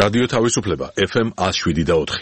რადიო თავისუფლება FM 107.4.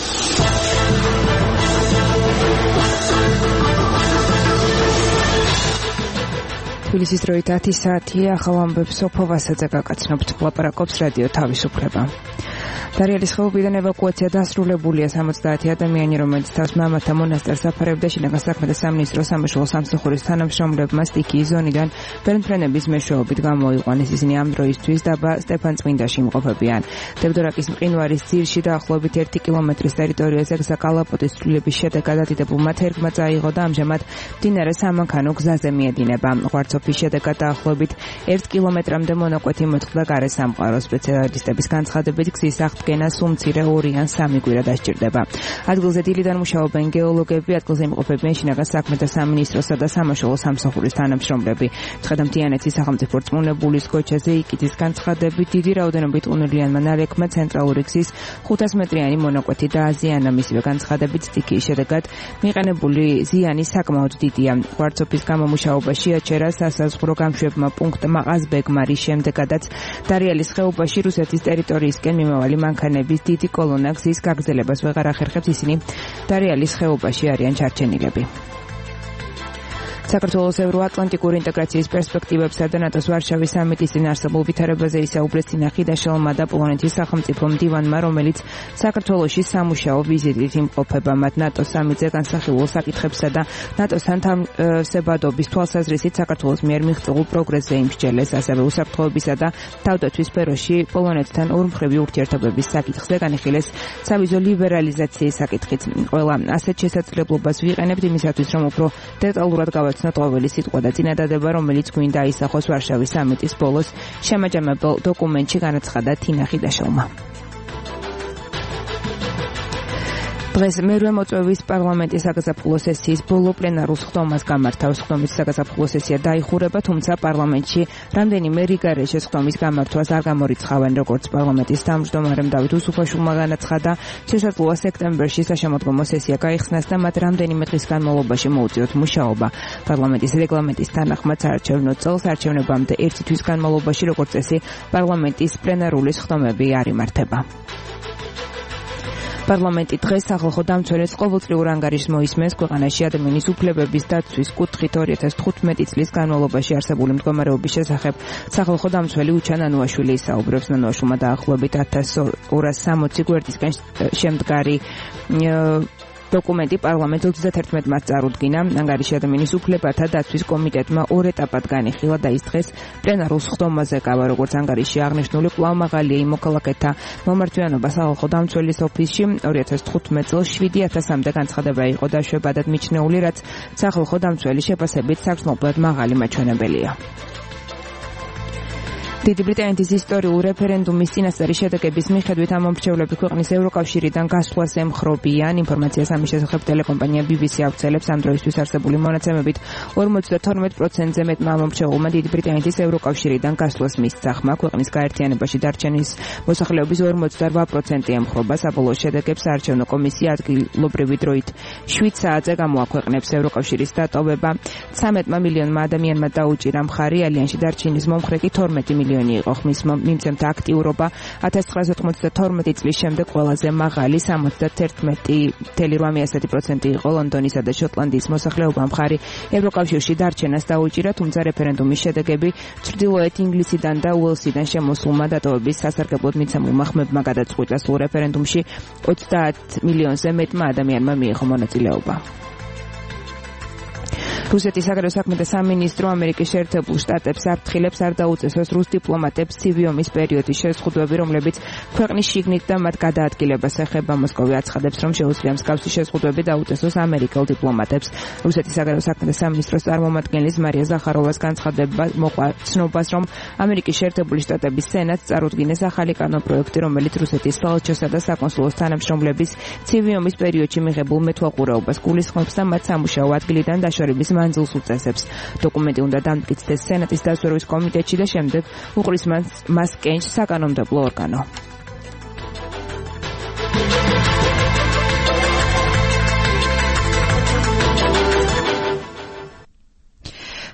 თბილისის დროით 10 საათია, ახალ ამბებს სოფო ვასაძე გაგაცნობთ, ლაპარაკობს რადიო თავისუფლება. დარიელის ხეობიდან ევაკუაცია დასრულებულია 70 ადამიანი, რომელიც თავს მამათა მონასტერს აფარებდა. შინაგან საქმეთა სამინისტროს სამაშველო სამსახურის თანამშრომლებმა სტიქიის ზონიდან ბერნფრენების მეშვეობით გამოიყვანეს. ისინი ამ დროისთვის დაბა სტეფანწმინდაში იმყოფებიან. დებდორაკის მყინვარის ძირში დაახლოებით 1 კილომეტრის ტერიტორიაზე გზაკალაპოტის ცვლილების შედეგად დადიდებულმა თერგმა წაიღო და ამჟამად მდინარე სამანქანო გზაზე მიედინება. ღვარცოფის შედეგად დაახლოებით 1 კილომეტრამდე მონაკვეთი მოწყდა გარესამყარო. სპეციალისტების განცხადებით გზის აღდგენა სულ მცირე 2 ან 3 კვირა დასჭირდება. ადგილზე დილიდან მუშაობენ გეოლოგები, ადგილზე იმყოფებიან შინაგან საქმეთა სამინისტროსა და სამაშველო სამსახურის თანამშრომლები. ცხადამთიანეთის სახელმწიფო რწმუნებულის ქოჩაზე იკიძის განცხადებით დიდი რაოდენობით უნელიანმა ნალექმა ცენტრალური გზის 500 მეტრიანი მონაკვეთი დააზიანა. მისივე განცხადებით სტიქიის შედეგად მიყენებული ზიანი საკმაოდ დიდია. ღვარცოფის გამომუშავებაში აჩერა სასაზღვრო გამშვებმა პუნქტმა ყაზბეგმა, რის შემდეგაც დარიელის ხეობაში რუსეთის ტერიტორიისკენ მიმავალი მანქანების დიდი კოლონა გზის გაგრძელებას ვეღარ ახერხებს. ისინი დარიელის ხეობაში არიან ჩარჩენილები. საქართველოს ევროატლანტიკური ინტეგრაციის პერსპექტივებსა და ნატოს ვარშავის სამიტის წინ არსებულ ვითარებაზე ისაუბრეს წინახიდაშელმა და პოლონეთის სახელმწიფო მდივანმა, რომელიც საქართველოში სამუშაო ვიზიტით იმყოფება. მათ ნატოს სამიტზე განსახილულ საკითხებსა და ნატოსთან თავსებადობის თვალსაზრისით საქართველოს მიერ მიღწეულ პროგრესზე იმსჯელეს. ასევე უსაფრთხოებისა და თავდაცვის სფეროში პოლონეთთან ორმხრივი ურთიერთობების საკითხზე განიხილეს სავიზო ლიბერალიზაციის საკითხიც. ყველა ასეთ შესაძლებლობას ვიყენებთ იმისათვის, რომ უფრო დეტალურად გავაცნოთ ყოველი სიტყვა და წინადადება, რომელიც გვინდა ისახოს ვარშავის სამიტის ბოლოს შემაჯამებელ დოკუმენტში, განაცხადა თინა ხიდაშელმა. დღეს მერვე მოწვევის პარლამენტის საგაზაფხულო სესიის ბოლო პლენარულ სხდომას გამართავს. სხდომის საგაზაფხულო სესია დაიხურება, თუმცა პარლამენტში რამდენიმე რიგარეშე სხდომის გამართვას არ გამორიცხავენ. როგორც პარლამენტის თავმჯდომარემ დავით უსუფაშვილმა განაცხადა, შესაძლოა სექტემბერში საშემოდგომო სესია გაიხსნას და მათ რამდენიმე დღის განმავლობაში მოუწიოთ მუშაობა. პარლამენტის რეგლამენტის თანახმად საარჩევნო წელს არჩევნებამდე 1 თვის განმავლობაში, როგორც წესი, პარლამენტის პლენარული სხდომები არ იმართება. პარლამენტი დღეს სახალხო დამცველებს ყოველწლიურ ანგარიშს მოისმენს ქვეყანაში ადამიანის უფლებების დაცვის კუთხით 2015 წლის განმავლობაში არსებული მდგომარეობის შესახებ. სახალხო დამცველი უჩან ანუაშვილი ისაუბრებს. ნანუაშვილმა დაახლოებით 1260 გვერდისგან შემდგარი დოკუმენტი პარლამენტს 31 მარტს წარუდგინა. ანგარიში ადამიანის უფლებათა დაცვის კომიტეტმა 2 ეტაპად განიხილა და ის დღეს პლენარულ სხდომაზე გავა. როგორც ანგარიში აღნიშნული, კვლავ მაღალია იმ მოქალაქეთა მომართვიანობა სახალხო დამცველის ოფისში. 2015 წელს 7000-მდე განცხადება იყო დაშვებადად მიჩნეული, რაც სახალხო დამცველის შეფასებით საგრძნობლად მაღალი მაჩვენებელია. დიდი ბრიტანეთის ისტორიულ რეფერენდუმის წინასწარი შედეგების მიხედვით ამ მომრჩევლები ქვეყნის ევროკავშირიდან გასვლას ემხრობიან. ინფორმაციას ამის შესახებ ტელეკომპანია BBC ავრცელებს. ამ დროისთვის არსებული მონაცემებით 52%-ზე მეტმა მომრჩეულმა დიდი ბრიტანეთის ევროკავშირიდან გასვლას მისცა. ხმა ქვეყნის გაერთიანებაში დარჩენის მოსახლეობის 48% ემხრობა. საბოლოო შედეგებს საარჩევნო კომისია ადგილობრივი დროით 7 საათზე გამოაქვეყნებს. ევროკავშირის დატოვება 13 მილიონმა ადამიანმა დაუჭირა მხარი, ალიანსში დარჩენის მომხრე კი 12 მილიონი იყო. ხმის მიმცემთა აქტიურობა 1992 წლის შემდეგ ყველაზე მაღალი 71.8% იყო. ლონდონისა და შოტლანდიის მოსახლეობა მხარი ევროკავშირში დარჩენას დაუჭირა, თუმცა რეფერენდუმის შედეგები ჩრდილოეთ ინგლისიდან და უელსიდან შემოსულმა დატოვების სასარგებლოდ მიცემულმა ხმებმა გადაწყვიტა. სულ რეფერენდუმში 30 მილიონზე მეტმა ადამიანმა მიიღო მონაწილეობა. რუსეთის საგარეო საქმეთა სამინისტრო ამერიკის შეერთებულ შტატებს აფრთხილებს არ დაუწესოს რუს დიპლომატებს ცივი ომის პერიოდის შეზღუდვები, რომლებიც ქვეყნის შიგნით და მათ გადაადგილებას ეხება. მოსკოვი აცხადებს, რომ შეუძლია მსგავსი შეზღუდვები დაუწესოს ამერიკელ დიპლომატებს. რუსეთის საგარეო საქმეთა სამინისტროს წარმომადგენლის მარია ზახაროვას განცხადება მოყვა ცნობას, რომ ამერიკის შეერთებული შტატების სენატს წარუდგინეს ახალი კანონპროექტი, რომელიც რუსეთის საელჩოსა და საკონსულოს თანამშრომლების ცივი ომის პერიოდში მიღებულ მეთვალყურეობას გულისხმობს და მათ სამუშაო ადგილიდან დაშორების მანძილს უწესებს. დოკუმენტი უნდა დამტკიცდეს სენატის დაზვერვის კომიტეტში და შემდეგ უყრის მას კენჭს საკანონმდებლო ორგანო.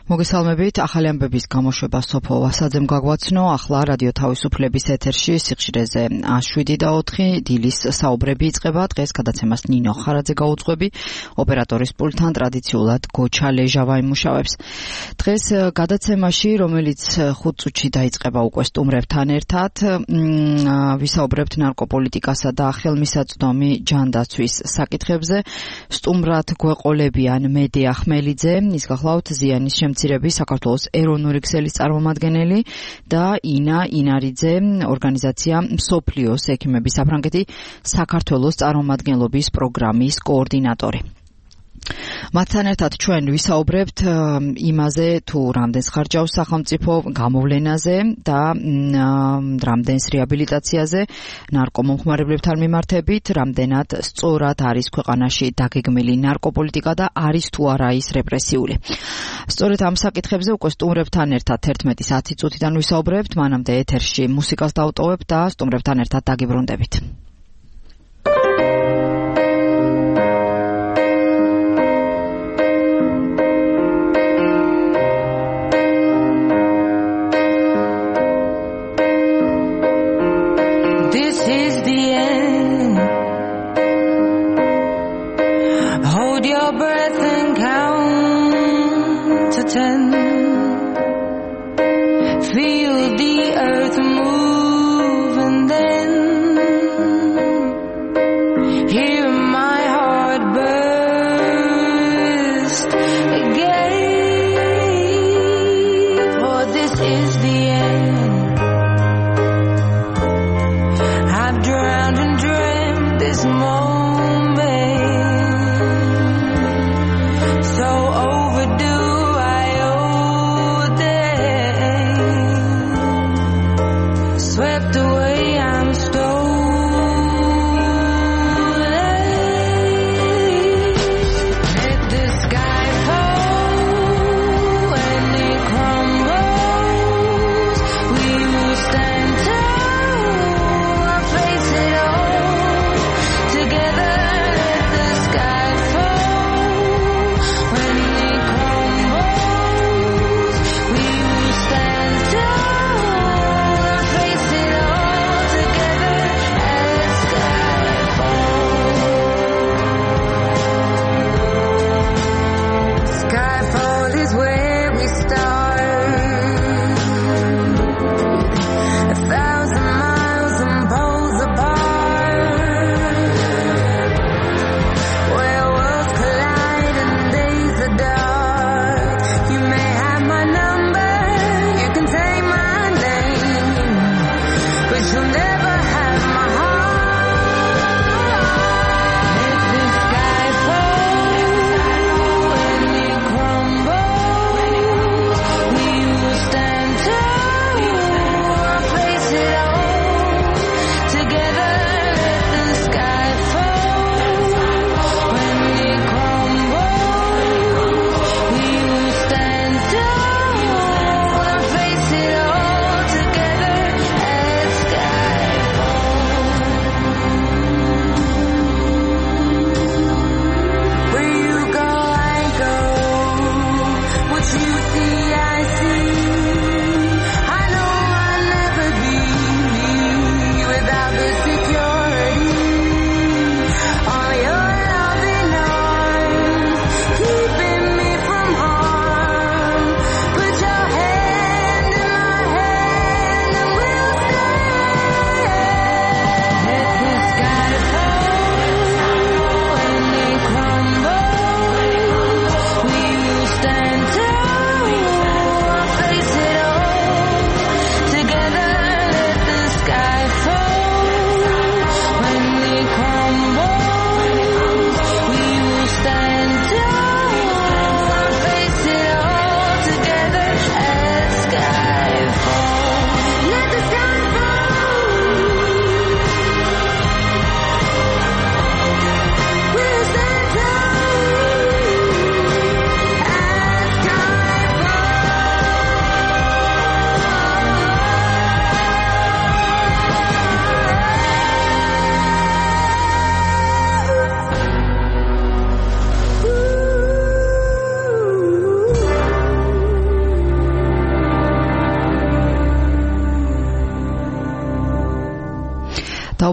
მოგესალმებით, ახალი ამბების გამოშვება სოფო ვასაძემ გაგვაცნო, ახლა რადიო თავისუფლების ეთერში სიხშირეზე 7:04 დილის საუბრები იწყება. დღეს გადაცემას ნინო ხარაძე გაუძღვები, ოპერატორის პულტთან ტრადიციულად გოჩა ლეჟავა იმუშავებს. დღეს გადაცემაში, რომელიც 5 წუთში დაიწყება უკვე სტუმრებთან ერთად, ვისაუბრებთ ნარკოპოლიტიკასა და ხელმისაწვდომი ჯანდაცვის საკითხებზე. სტუმრად გვეყოლებიან მედია ხმელიძე, ის გახლავთ ზიანის საქართველოს ეროვნული ქსელის წარმომადგენელი და ინა ინარიძე, ორგანიზაცია მსოფლიოს ექიმების საფრანგეთი საქართველოს წარმომადგენლობის პროგრამის koordinatori. მათთან ერთად ჩვენ ვისაუბრებთ იმაზე, თუ რამდენს ხარჯავს სახელმწიფო გამოვლენაზე და რამდენს რეაბილიტაციაზე ნარკომომხმარებლებთან მიმართებით, რამდენად სწორად არის ქვეყანაში დაგეგმილი ნარკოპოლიტიკა და არის თუ არა ის რეპრესიული. სწორედ ამ საკითხებზე უკვე სტუმრებთან ერთად 11:10 წუთიდან ვისაუბრებთ, მანამდე ეთერში მუსიკას დავტოვებთ და სტუმრებთან ერთად დაგიბრუნდებით. So overdue, I owe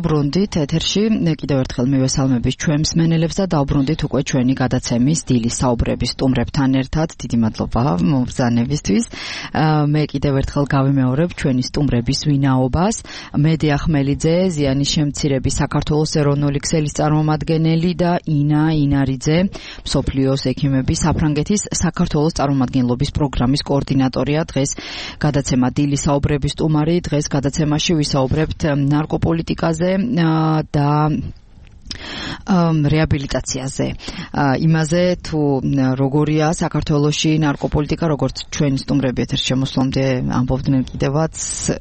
დავბრუნდით ეთერში კიდევ ერთხელ მივესალმებით ჩვენ მსმენელებს და დავბრუნდით უკვე ჩვენი გადაცემის დილის საუბრების სტუმრებთან ერთად. დიდი მადლობა მომბრძანებისთვის. მე კიდევ ერთხელ გავიმეორებ ჩვენი სტუმრების ვინაობას. მედია ხმელიძე, ზიანის შემცირების საქართველოს ეროვნული ქსელის წარმომადგენელი და ინა ინარიძე, მსოფლიოს ექიმების საფრანგეთის საქართველოს წარმომადგენლობის პროგრამის კოორდინატორია. დღეს გადაცემა დილის საუბრების სტუმარი. დღეს გადაცემაში ვისაუბრებთ ნარკოპოლიტიკაზე და რეაბილიტაციაზე. იმაზე თუ როგორია საქართველოში ნარკოპოლიტიკა, როგორც ჩვენ სტუმრები ეთერში შემოსვლამდე ამბობდნენ კიდევაც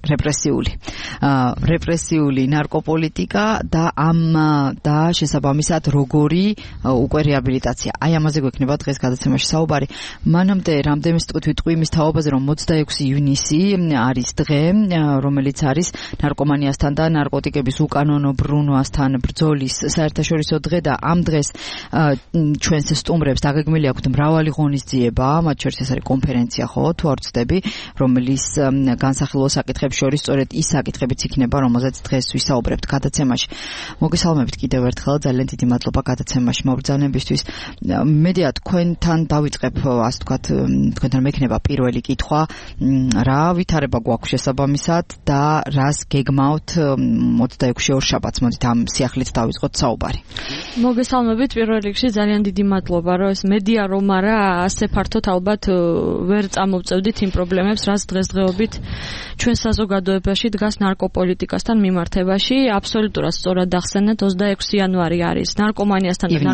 რეპრესიული ნარკოპოლიტიკა და შესაბამისად როგორი უკვე რეაბილიტაცია. აი ამაზე გვექნება დღეს გადაცემაში საუბარი. მანამდე რამდენიმე სტუთ ვიტყვი იმის თაობაზე, რომ 26 ივნისი არის დღე, რომელიც არის ნარკომანიასთან და ნარკოტიკების უკანონო ბრუნვასთან ბრძოლის საერთაშორისო დღე და ამ დღეს ჩვენს სტუმრებს დაგეგმილი აქვთ მრავალი ღონისძიება, მათ შორის ეს არის კონფერენცია, ხო, თუ არ ვცდები, რომელიც განსახილველ საკითხებს შორის სწორედ ის საკითხებიც იქნება, რომელზეც დღეს ვისაუბრებთ გადაცემაში. მოგესალმებით კიდევ ერთხელ, ძალიან დიდი მადლობა გადაცემაში მობრძანებისთვის. მედია თქვენთან დავიწყებ, ასე ვთქვათ, თქვენთან მექნება პირველი კითხვა, რა ვითარება გვაქვს შესაბამისად და რას გეგმავთ 26 ორშაბათს, მოდით ამ სიახლით დავიწყოთ საუბარი. მოგესალმებით პირველ რიგში, ძალიან დიდი მადლობა, რომ ეს მედია რომ არა ასე ფართოდ ალბათ ვერ წამოვწევდით იმ პრობლემებს, რაც დღესდღეობით ჩვენ საზოგადოებაში დგას ნარკოპოლიტიკასთან მიმართებაში. აბსოლუტურად სწორად ახსენეთ, 26 იანვარი არის ნარკომანიასთან და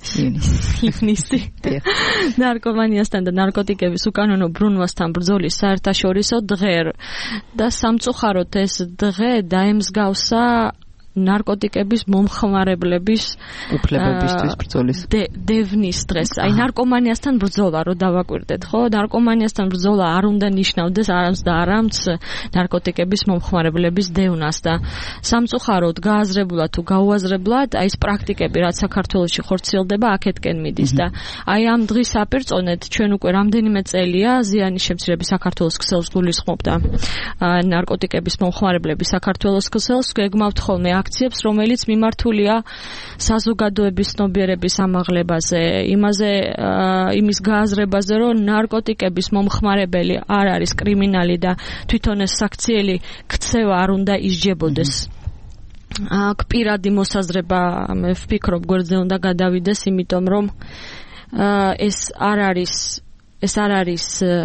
ნარკომანიასთან და ნარკოტიკების უკანონო ბრუნვასთან ბრძოლის საერთაშორისო დღე და სამწუხაროდ ეს დღე დაემსგავსა ნარკოტიკების მომხმარებლების უფლებებისთვის ბრძოლის დევნის დღეს. აი ნარკომანიასთან ბრძოლა რო დავაკვირდეთ, ხო? ნარკომანიასთან ბრძოლა არ უნდა ნიშნავდეს არამც და არამც ნარკოტიკების მომხმარებლების დევნას და სამწუხაროდ გააზრებულად თუ გაუაზრებლად აი ეს პრაქტიკები, რაც საქართველოში ხორციელდება, აქეთკენ მიდის და აი ამ დღის საპირწონედ ჩვენ უკვე რამდენიმე წელია ზიანის შემცირების საქართველოს ქსელს გულისხმობდა ნარკოტიკების მომხმარებლების საქართველოს ქსელს, გეგმავთ ხოლმე აქციებს, რომელიც მიმართულია საზოგადოების ცნობიერების ამაღლებაზე, იმის გააზრებაზე, რომ ნარკოტიკების მომხმარებელი არ არის კრიმინალი და თვითონ ეს საქციელი ქცევა არ უნდა ისჯებოდეს. აქ პირადი მოსაზრება მე ვფიქრობ გვერდზე უნდა გადავიდეს, იმიტომ რომ ეს არ არის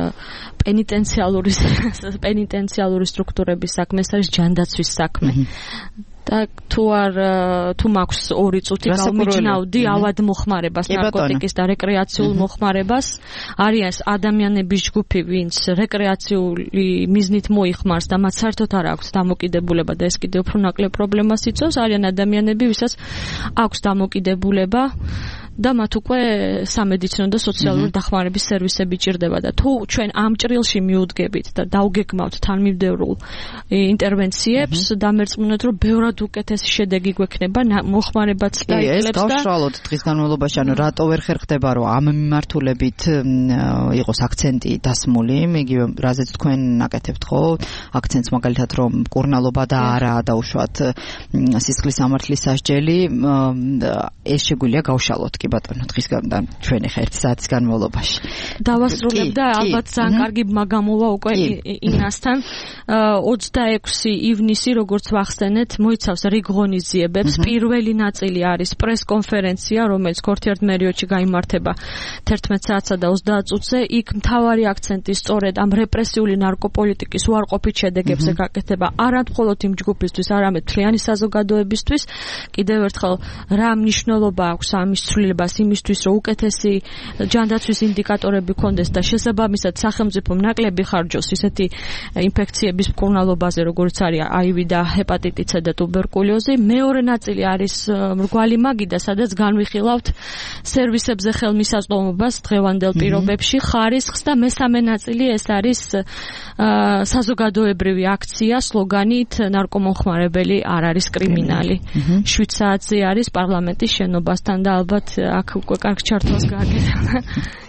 პენიტენციალური სტრუქტურების საქმე, ეს არის ჯანდაცვის საქმე. და თუ მაქვს 2 წუთი გავმიჯნავდი ავად მოხმარებას, ნარკოტიკის და რეკრეაციულ მოხმარებას, არის ადამიანების ჯგუფი, ვინც რეკრეაციული მიზნით მოიხმარს და მათ საერთოდ არ აქვს დამოკიდებულება და ეს კიდევ უფრო ნაკლებ პრობლემას იწვევს. არიან ადამიანები, ვისაც აქვს დამოკიდებულება და მათ უკვე სამედიცინო და სოციალური დახმარების სერვისები ჭირდება და თუ ჩვენ ამ ჭრილში მიუდგებით და დავგეგმავთ თანმიმდევრულ ინტერვენციებს, დამერწმუნოთ, რომ ბევრად უკეთესი შედეგი გვექნება, მოხმარებაც დაიკლებს და გავშრალოთ დღის განმავლობაში, ანუ რატო ვერ ხერხდება, რომ ამ მიმართულებით იყოს აქცენტი დასმული, იგივე რაზეც თქვენ აკეთებთ, ხო? აქცენტს მაგალითად, რომ მკურნალობა და არა დაუშვათ სისხლის სამართლის სასჯელი, ეს შეგვიძლია გავშალოთ. კი ბატონო, დღისგან და ჩვენ ხა 1 საათის განმავლობაში დავასრულებ და ალბათ ძალიან კარგი მაგამოვა უკვე ინასთან. 26 ივნისი, როგორც ვახსენეთ, მოიცავს რიგ ღონისძიებებს. პირველი ნაწილი არის პრესკონფერენცია, რომელიც ქორთიერთმერიოდში გაიმართება 11 საათსა და 30 წუთზე. იქ მთავარი აქცენტი სწორედ ამ რეპრესიული ნარკოპოლიტიკის უარყოფით შედეგებზე გაკეთება, არა მხოლოდ იმ ჯგუფისთვის, არამედ მთლიანი საზოგადოებისთვის. კიდევ ერთხელ, რა მნიშვნელობა აქვს ამის ცვლილებას იმისთვის, რომ უკეთესი ჯანდაცვის ინდიკატორები ქონდეს და შესაბამისად სახელმწიფომ ნაკლები ხარჯოს ისეთი ინფექციების მკურნალობაზე, როგორც არის HIV და ჰეპატიტი C და ტუბერკულოზი. მეორე ნაწილი არის მრგვალი მაგიდა, სადაც განვიხილავთ სერვისებზე ხელმისაწვდომობას დღევანდელ პირობებში, ხარისხს და მესამე ნაწილი ეს არის საზოგადოებრივი აქცია სლოგანით ნარკომომხმარებელი არ არის კრიმინალი. 7 საათზე არის პარლამენტის შენობასთან და ალბათ აქ უკვე კარგ ჩართვას გააკეთა.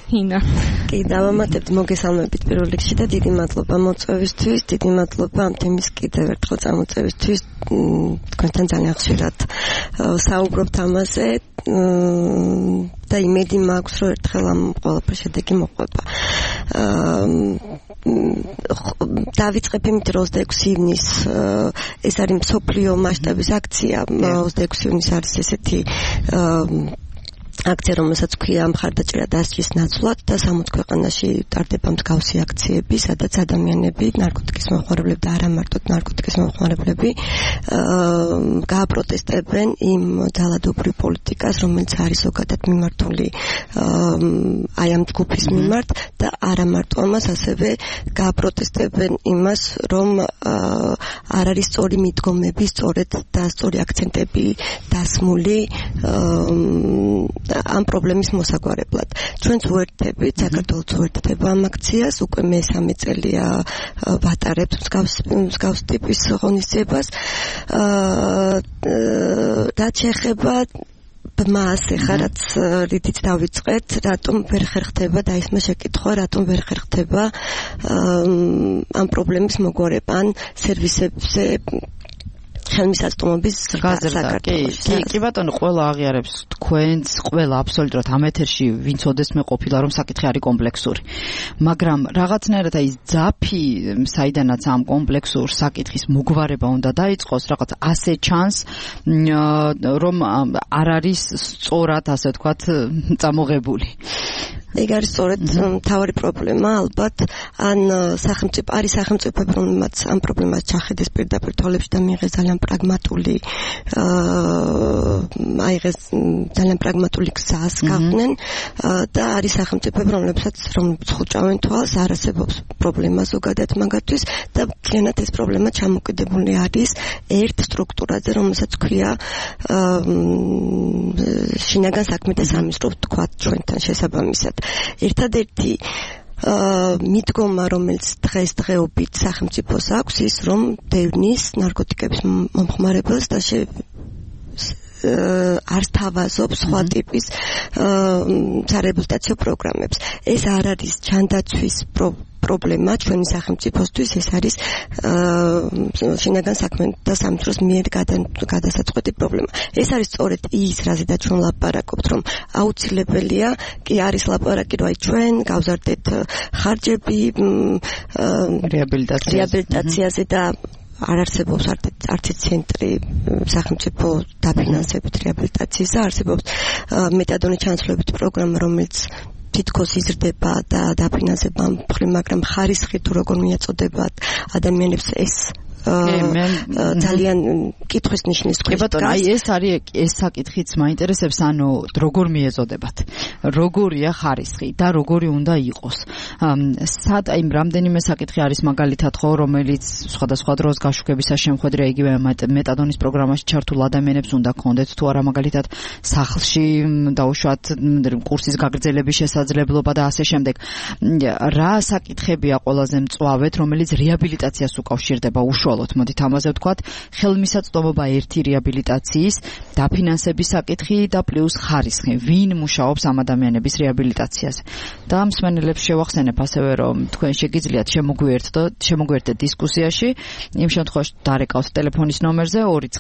ინა. კი, დავამატებთ მოგესალმებით პირველ რიგში და დიდი მადლობა მოწვევისთვის, დიდი მადლობა ამ თემის კიდევ ერთხელ წამოწევისთვის. თქვენთან ძალიან ხშირად საუბრობთ ამაზე და იმედი მაქვს, რომ ერთხელ ამ ყველაფერს შედეგი მოყვება. დავიწყებ იმით, რომ 26 ივნის ეს არის მსოფლიო მასშტაბის აქცია. 26 ივნის არის ესეთი აქცია, რომელსაც ქვია მხარდაჭერა დასჯის ნაცვლად და 60 ქვეყანაში ტარდება მსგავსი აქციები, სადაც ადამიანები, ნარკოტიკის მომხმარებლები და არა მარტო ნარკოტიკის მომხმარებლები გააპროტესტებენ იმ ძალადობრივ პოლიტიკას, რომელიც არის ზოგადად მიმართული აი ამ ჯგუფის მიმართ და არა მარტო ამას, ასევე გააპროტესტებენ იმას, რომ არ არის სწორი მიდგომები, სწორედ და სწორი აქცენტები დასმული ამ პრობლემის მოსაგვარებლად. ჩვენც უერთდებით, საქართველოს უერთდება ამ აქციას, უკვე მესამე წელია ვატარებთ მსგავს ტიპის ღონისძიებას. რაც შეეხება მას ეხლა რაც რითიც დავიწყეთ, რატომ ვერ ხერხდება და ისმა შეკითხვა, რატომ ვერ ხერხდება ამ პრობლემის მოგვარება ან სერვისებზე ხელმისაწვდომობის საქართველოში. კი ბატონო, ყველა აღიარებს თქვენს, ყველა აბსოლუტურად ამ ეთერში ვინც ოდესმე ყოფილა, რომ საკითხი არის კომპლექსური. მაგრამ რაღაცნაირად აი ძაფი, საიდანაც ამ კომპლექსურ საკითხის მოგვარება უნდა დაიწყოს, რაღაც ასე ჩანს, რომ არ არის სწორად, ასე ვთქვათ, წამოღებული. ეგ არის სწორედ მთავარი პრობლემა, ალბათ, ან სახელმწიფოები, რომელმაც ამ პრობლემას ჩახედეს პირდაპირ თვალებში და მიიღეს ძალიან პრაგმატული გზას გაყვნენ და არის სახელმწიფოები, რომლებიც ხუჭავენ თვალს, არ არსებობს პრობლემა ზოგადად მაგათთვის და მთლიანად ეს პრობლემა ჩამოკიდებული არის ერთ სტრუქტურაზე, რომელსაც ქვია შინაგან საქმეთა სამინისტრო, ვთქვათ ჩვენთან შესაბამისად. ერთადერთი მიდგომა, რომელიც დღესდღეობით სახელმწიფოს აქვს, ის რომ დევნის ნარკოტიკების მომხმარებელს და არ სთავაზობს სხვა ტიპის სარეაბილიტაციო პროგრამებს. ეს არ არის ჯანდაცვის პრობლემა ჩვენი სახელმწიფოსთვის, ეს არის შინაგან საქმეთა სამინისტროს მიერ გადასაწყვეტი პრობლემა. ეს არის სწორედ ის, რაზედაც ჩვენ ლაპარაკობთ, რომ აუცილებელია, კი არის ლაპარაკი, რომ აი ჩვენ გავზარდეთ ხარჯები რეაბილიტაციაზე და არ არსებობს არც ცენტრი სახელმწიფო დაფინანსებით რეაბილიტაციისა, არსებობს მეტადონის ჩანაცვლებით პროგრამა, რომელიც თითქოს იზრდება და დაფინანსება ამ მხრივ, მაგრამ ხარისხი თუ როგორ მიაწოდებათ ადამიანებს ეს ძალიან კითხვის ნიშნის ქვეშ. ბატონო, აი ეს არის ეს საკითხიც მაინტერესებს, ანუ როგორ მიეწოდებათ, როგორია ხარისხი და როგორი უნდა იყოს. სად აი რამდენიმე საკითხი არის მაგალითად ხო, რომელიც სხვადასხვა დროს გაშუქებისას შემოხვედრია იგივე მეტადონის პროგრამაში ჩართულ ადამიანებს უნდა გქონდეთ თუ არა მაგალითად სახლში დაუშვათ კურსის გაგრძელების შესაძლებლობა და ასე შემდეგ. რა საკითხებია ყველაზე მწვავედ, რომელიც რეაბილიტაციას უკავშირდება უშუალოდ? მოდით ამაზე ვთქვათ, ხელმისაწვდომობა ერთი რეაბილიტაციის, დაფინანსების საკითხი და პლუს ხარისხი. ვინ მუშაობს ამ ადამიანების რეაბილიტაციაზე? და მსმენელებს შევახსენებ ასევე, რომ თქვენ შეგიძლიათ შემოგვიერთდეთ დისკუსიაში, იმ შემთხვევაში დარეკავთ ტელეფონის ნომერზე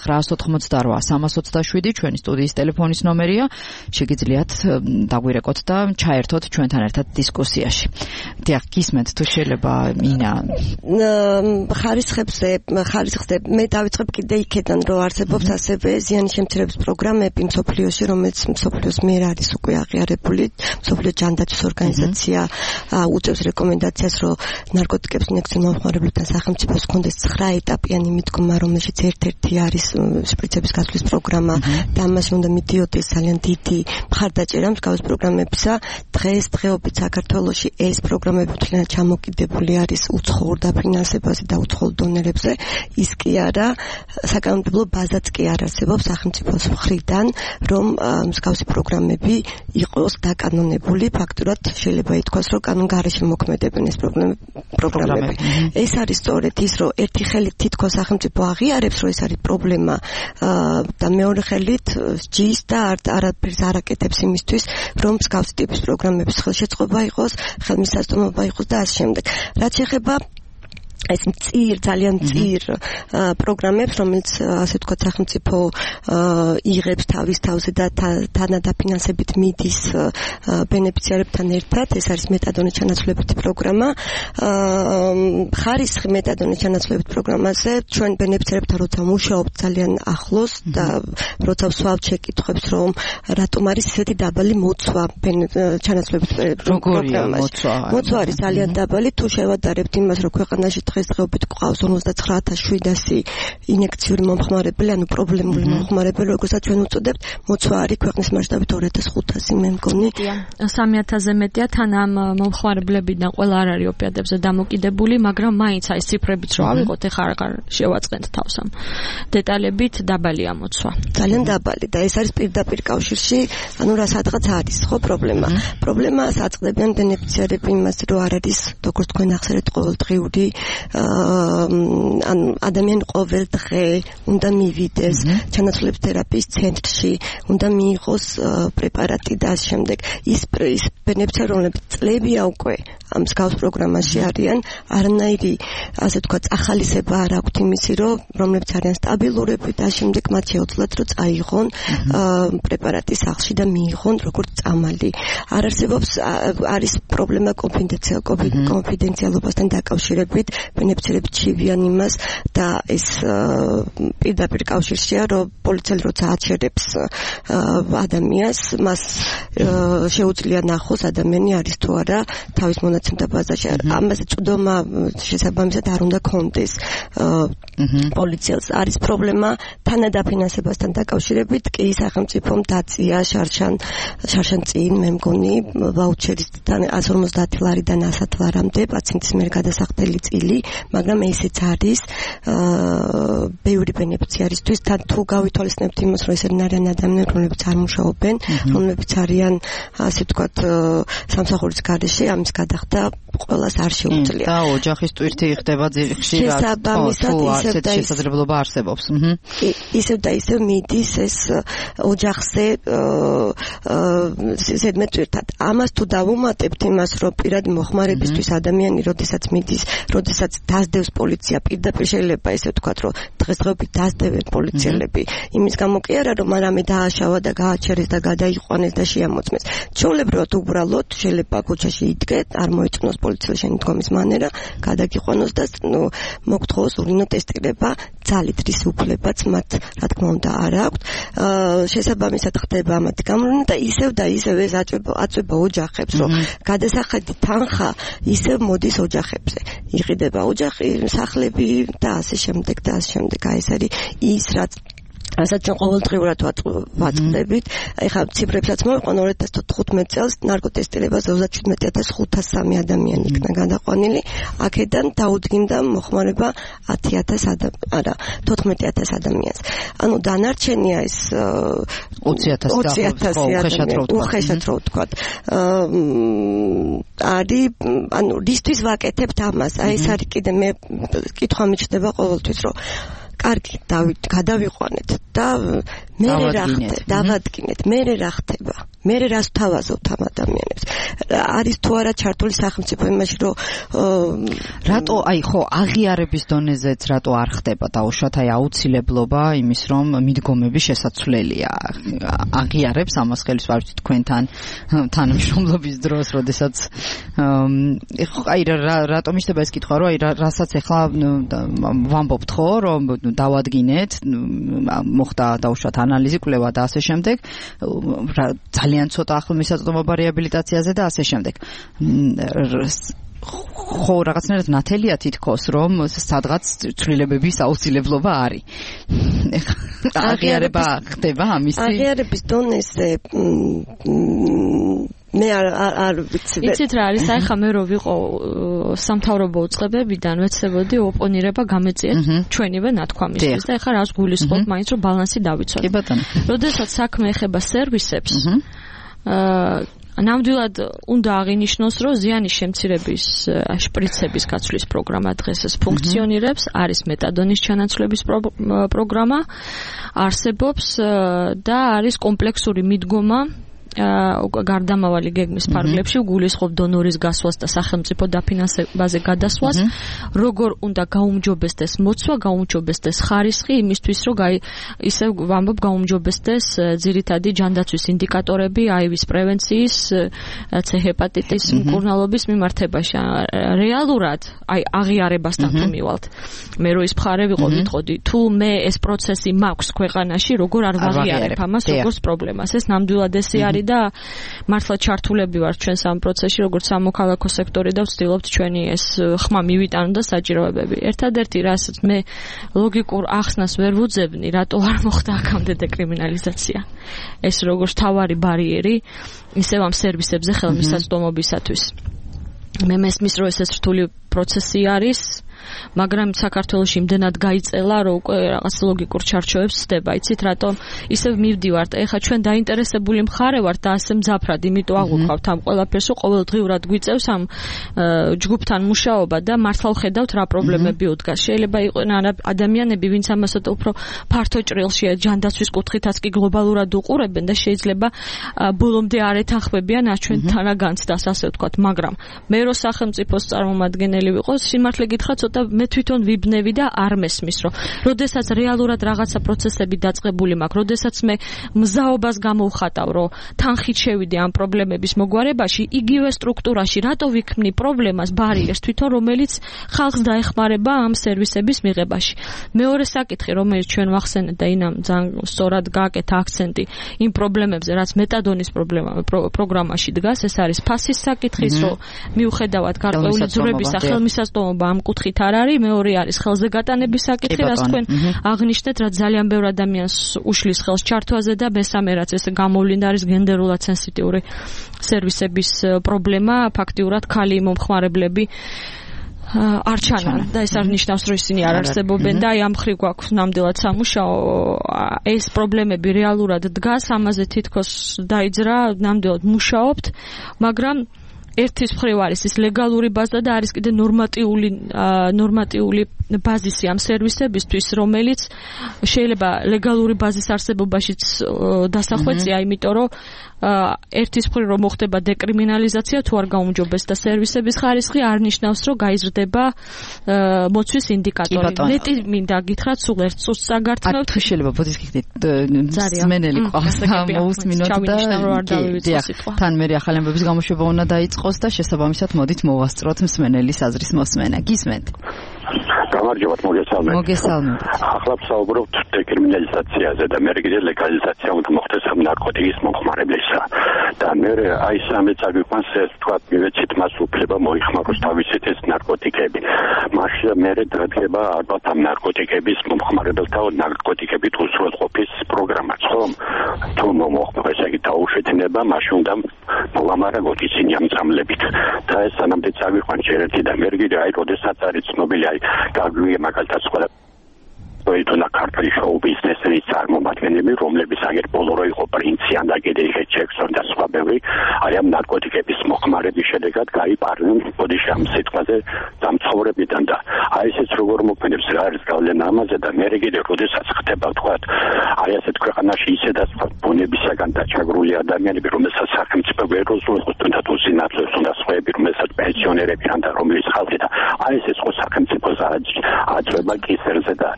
2988327, ჩვენი სტუდიის ტელეფონის ნომერია. შეგიძლიათ დაგვირეკოთ და ჩაერთოთ ჩვენთან ერთად დისკუსიაში. დიახ, გისმენთ თუ შეიძლება ინა ხარისხებზე მე დავიწყებ კიდე იქიდან, რომ არსებობს ასევე ზიანის შემცირების პროგრამები მსოფლიოში, რომელიც მსოფლიოს მიერ არის უკვე აღიარებული. მსოფლიო ჯანდაცვის ორგანიზაცია უწევს რეკომენდაციას, რომ ნარკოტიკების ინიექციურ მომხმარებლებთან სახელმწიფოს ჰქონდეს 9 ეტაპიანი მიდგომა, რომელშიც ერთ-ერთი არის შპრიცების გასვლის პროგრამა და ამაში უნდა მიდიოდეს ძალიან დიდი მხარდაჭერა მსგავს პროგრამებისა. დღესდღეობით საქართველოში ეს პროგრამები მთლიანად ჩამოკიდებული არის უცხოურ დაფინანსებაზე და უცხოურ დონერებზე. ის კი არა, საკანონმდებლო ბაზაც კი არ არსებობს სახელმწიფოს მხრიდან, რომ მსგავსი პროგრამები იყოს დაკანონებული. ფაქტურად შეიძლება ითქვას, რომ კანონგარეშე მოქმედებენ ეს პროგრამები. ეს არის სწორედ ის, რომ ერთი ხელით თითქოს სახელმწიფო აღიარებს, რომ ეს არის პრობლემა და მეორე ხელით სჯის და არაფერს არ აკეთებს იმისთვის, რომ მსგავსი ტიპის პროგრამების ხელშეწყობა იყოს, ხელმისაწვდომობა იყოს და ასე შემდეგ. რაც შეეხება ეს ძალიან მწիր პროგრამებს, რომელიც ასე ვთქვათ სახელმწიფო იღებს თავის თავზე და თანადაფინანსებით მიდის ბენეფიციარებთან ერთად, ეს არის მეტადონის ჩანაცვლებითი პროგრამა. ხარისხი მეტადონის ჩანაცვლებით პროგრამაზე ჩვენ ბენეფიციარებთან როცა მუშაობთ ძალიან ახლოს და როცა ვსვავთ შეკითხვებს, რომ რატომ არის ესეთი დაბალი მოცვა ჩანაცვლებით პროგრამაში. მოცვა არის ძალიან დაბალი, თუ შევადარებთ იმას, რომ ქვეყანაში დღესდღეობით გვყავს 59700 ინიექციური მომხმარებელი, ანუ პრობლემული მომხმარებელი, როგორცაც ჩვენ უწოდებთ, მოცვა არის ქვეყნის მასშტაბით 2500, მე მგონი. 3000-ზე მეტია, თან ამ მომხმარებლებიდან ყველა არ არის ოპიატებზე დამოკიდებული, მაგრამ მაინც აი ციფრებიც რო ავიღოთ, ეხლა აღარ შევაწყენთ თავს ამ დეტალებით, დაბალია მოცვა. ძალიან დაბალი და ეს არის პირდაპირ კავშირში, ანუ რა სადღაც არის, ხო, პრობლემა. პრობლემას აწყდებიან ბენეფიციარები იმას, რომ არ არის, როგორც თქვენ ახსენეთ, ყოველდღიური ანუ ადამიანი ყოველ დღე უნდა მივიდეს ჩანაცვლების თერაპიის ცენტრში, უნდა მიიღოს პრეპარატი და ასე შემდეგ. ის ბენეფიციარი, რომლებიც წლებია უკვე ამ მსგავს პროგრამაში არიან, არანაირი ასე ვთქვათ ახალისება არ აქვთ იმისი, რომლებიც არიან სტაბილურები და ასე შემდეგ მათ შეუძლიათ რომ წაიღონ პრეპარატი სახლში და მიიღონ როგორც წამალი. არ არსებობს არის პრობლემა კონფიდენციალობასთან დაკავშირებით, ბენეფიციარები ჩივიან იმას და ეს პირდაპირ კავშირშია, რომ პოლიციელი როცა აჩერებს ადამიანს, მას შეუძლია ნახოს ადამიანი არის თუ არა თავის მონაცემთა ბაზაში. ამაზე წვდომა შესაბამისად არ უნდა კონდეს პოლიციელს. არის პრობლემა თანადაფინანსებასთან დაკავშირებით, კი სახელმწიფომ დაწია შარშან წინ, მე მგონი, ვაუჩერის 150 ლარიდან 100 ლარამდე პაციენტის მიერ გადასახდელი წილი, მაგრამ ესეც არის ბევრი ბენეფიციარისთვის, თან თუ გავითვალისწინებთ იმას, რომ ესენი არიან ადამიანები, რომლებიც არ მუშაობენ, რომლებიც არიან ასე ვთქვათ სამსახურის გარეშე, ამის გადახდა ყველას არ შეუძლია. და ოჯახის ტვირთი ხდება ხშირად, თუ ასეთი შესაძლებლობა არსებობს. ისევ და ისევ მიდის ეს ოჯახზე ზედმეტ ტვირთად. ამას თუ დავუმატებთ იმას, რომ პირადი მოხმარებისთვის ადამიანი, როდესაც მიდის, როდესაც დასდევს პოლიცია, პირდაპირ შეიძლება ესე ვთქვათ, რომ დღესდღეობით დასდევენ პოლიციელები. იმის გამო კი არა, რომ რამე დააშავა და გააჩერეს და გადაიყვანეს და შეამოწმეს. ჩვეულებრივად უბრალოდ შეიძლება ქუჩაში იდგეთ, არ მოიწვნოს პოლიციელ შემდგომის მანერა, გადაგიყვანოს და მოგთხოვოს ურინო ტესტირება, ძალით რის უფლებაც მათ რა თქმა უნდა არ აქვთ. შესაბამისად ხდება ამათი გამოვლენა და ისევ ეს აწვება ოჯახებს, რომ გადასახადი თანხა ისევ მოდის ოჯახებზე. იყიდება ოჯახი, სახლები და ასე შემდეგ. აი ეს არის ის რაც რასაც ჩვენ ყოველდღიურად ვაწყდებით. ეხლა ციფრებსაც მოვიყვან 2015 წელს ნარკოტესტირებაზე 37503 ადამიანი იქნა გადაყვანილი. აქედან დაუდგინდა მოხმარება 14000 ადამიანს. ანუ დანარჩენია ეს 20000 უხეშად რო ვთქვათ. არის ანუ რისთვის ვაკეთებთ ამას? აი ეს არის კიდე მე კითხვა მიჩნდება ყოველთვის, რომ კარგი გადავიყვანეთ და მე რა ხდება, დავადგინეთ, მე რა ხდება, მე რას თავაზობთ ამ ადამიანებს. არის თუ არა ჩართული სახელმწიფო იმაში, რომ რატო აი ხო აღიარების დონეზეც რატო არ ხდება დაუშვათ აი აუცილებლობა იმის, რომ მიდგომები შესაძლებელია. აღიარებს ამას ხელს ვართ თქვენთან თანამშრომლობის დროს, როდესაც აი რატომ ისდება ეს კითხვა, რომ აი რასაც ახლა ვამბობთ ხო, რომ დავადგინეთ, მოხდა დაუშვათ ანალიზი, კვლევა და ასე შემდეგ, ძალიან ცოტა ახალმისაწვდომობა რეაბილიტაციაზე და ასე შემდეგ. ხო რაღაცნაირად ნათელია თითქოს, რომ სადღაც ცვლილებების აუცილებლობა არის. აღიარება ხდება ამისი? აღიარების დონეზე მე არ ვიცი. იცით რა არის, აი ხა მე რო ვიყო სამთავრობო უწყებებიდან, ვეცდებოდი ოპონირება გამეწიეთ ჩვენივე ნათქვამისთვის და ეხლა რას გულისხმობ, მაინც რომ ბალანსი დავიცვათ. კი ბატონო. როდესაც საქმე ეხება სერვისებს, ნამდვილად უნდა აღინიშნოს, რომ ზიანის შემცირების შპრიცების გაცვლის პროგრამა დღეს ფუნქციონირებს, არის მეტადონის ჩანაცვლების პროგრამა, არსებობს და არის კომპლექსური მიდგომა გარდამავალი გეგმის ფარგლებში გულისხმობ დონორის გასვლას და სახელმწიფო დაფინანსებაზე გადასვლას, როგორ უნდა გაუმჯობესდეს მოცვა, გაუმჯობესდეს ხარისხი იმისთვის, რომ ისევ ვამბობ გაუმჯობესდეს ძირითადი ჯანდაცვის ინდიკატორები აივის პრევენციის, C ჰეპატიტის მკურნალობის მიმართებაში. რეალურად აღიარებასთან თუ მივალთ. მე რო ის მხარე ვიტყოდი, თუ მე ეს პროცესი მაქვს ქვეყანაში, როგორ არ ვაღიარებ ამას, როგორც პრობლემას. ეს ნამდვილად ესე არის და მართლა ჩართულები ვართ ჩვენ სამ პროცესში, როგორც სამოქალაქო სექტორი და ვცდილობთ ჩვენი ეს ხმა მივიტანოთ და საჭიროებები. ერთადერთი რასაც მე ლოგიკურ ახსნას ვერ ვუძებნი, რატო არ მოხდა აქამდე დეკრიმინალიზაცია. ეს როგორც თავარი ბარიერი, ისევ ამ სერვისებზე ხელმისაწვდომობისათვის. მე მესმის, რომ ეს რთული პროცესი არის, მაგრამ საქართველოში იმდენად გაიწელა, რომ უკვე რაღაც ლოგიკურ ჩარჩოებს ხდება. იცით რატომ? ისევ მივდივართ. ეხლა ჩვენ დაინტერესებული მხარე ვართ და ასე მძაფრად, იმიტომ აღვქვავთ ამ ყველაფერს, რომ ყოველდღიურად გვიწევს ამ ჯგუფთან მუშაობა და მართლა ვხედავთ რა პრობლემები უდგას. შეიძლება იყვნენ ადამიანები, ვინც ამას უფრო ფართო ჭრილში ჯანდაცვის კუთხითაც კი გლობალურად უყურებენ და შეიძლება ბოლომდე არ ეთანხმებიან ჩვენ თანაგანცდას, ასე ვთქვათ, მაგრამ მე რო სახელმწიფოს წარმომადგენელი ვიყო, სიმართლე გითხრათ, ცოტა მე თვითონ ვიბნევი და არ მესმის, რომ როდესაც რეალურად რაღაცა პროცესები დაწყებული მაქვს, როდესაც მე მზაობას გამოვხატავ, რომ თანხით შევიდე ამ პრობლემების მოგვარებაში, იგივე სტრუქტურაში რატო ვიქმნი პრობლემას ბარიერს თვითონ, რომელიც ხალხს დაეხმარება ამ სერვისების მიღებაში. მეორე საკითხი, რომელიც ჩვენ ვახსენეთ და ინამ ძალიან სწორად გააკეთა აქცენტი იმ პრობლემებზე, რაც მეტადონის პროგრამაში დგას, ეს არის ფასის საკითხი, რომ მიუხედავად გარკვეული ძვრების და ხელმისაწვდომობა ამ კუთხით არ არის, მეორე არის ხელზე გატანების საკითხი, რაც თქვენ აღნიშნეთ, რაც ძალიან ბევრ ადამიანს უშლის ხელს ჩართვაზე და მესამე რაც ეს გამოვლინდა არის გენდერულად სენსიტიური სერვისების პრობლემა, ფაქტიურად ქალი მომხმარებლები არ ჩანან და ეს არ ნიშნავს, რომ ისინი არ არსებობენ და აი ამ ხრი გვაქვს ნამდვილად სამუშაო. ეს პრობლემები რეალურად დგას, ამაზე თითქოს დაიძრა, ნამდვილად მუშაობთ, მაგრამ ერთის მხრივ არის ის ლეგალური ბაზა და არის კიდე ნორმატიული ბაზისი ამ სერვისებისთვის, რომელიც შეიძლება ლეგალური ბაზის არსებობაშიც დასახვეწია, იმიტომ რომ ერთის მხრივ რომ მოხდება დეკრიმინალიზაცია, თუ არ გაუმჯობესდა სერვისების ხარისხი, არ ნიშნავს, რომ გაიზრდება მოცვის ინდიკატორი. მეტი მინდა გითხრათ, სულ ერთ წუთს საგართმევთ. თუ შეიძლება ბოდიშ გიხდით მსმენელი ყავს მოусმინოთ და თან მე ახალი ამბების გამოშვება უნდა დაიწყოს და შესაბამისად მოდით მოვასწროთ მსმენელის აზრის მოსმენა. გისმენთ? გამარჯობათ, მოგესალმებით. ახლა ვსაუბრობთ დეკრიმინალიზაციაზე და მე კიდე ლეგალიზაცია უნდა მოხდეს ამ ნარკოტიკის მომხმარებლისა. და მე აი სამე წაგვიყვანს ეს თქვა მივეცით მას უფლება მოიხმაროს თავისით ეს ნარკოტიკები. მაშინ მე დადგება ალბათ ამ ნარკოტიკების მომხმარებელთა ნარკოტიკებით უსრულყოფის პროგრამაც, ხომ? თუ მომხმარება ესე იგი დაუშვეთნება, მაშინ უნდა მოვამარაგოთ ისინი ამ წამლებით. და ეს სანამდე წაგვიყვანს ერთი და მე კიდე აი როდესაც არის ცნობილი აი გაგვიგე მაგალითად ყველა თუნა ქართული შოუ ბიზნესის წარმომადგენლები, რომლებიც აგერ ბოლო რო იყო პრინცი და გედეიხე ჯექსონი და სხვა ბევრი, აი ამ ნარკოტიკების მოხმარების შედეგად გაიპარნენ ბოდიში ამ სიტყვაზე დამცხოვრებიდან და აი ესეც როგორ მოქმედებს, რა არის გავლენა ამაზე და მე კიდე როდესაც ხდება თქვა აი ასეთ ქვეყანაში ისედაც ბუნებისაგან დაჩაგრული ადამიანები, რომელსაც სახელმწიფო ვერ უზრუნველყოფს თუნდაც უსინათლოს და სხვაები, რომელსაც პენსიონერები და რომლის ხალხი და აი ეს ხო სახელმწიფოს აწვება კისერზე და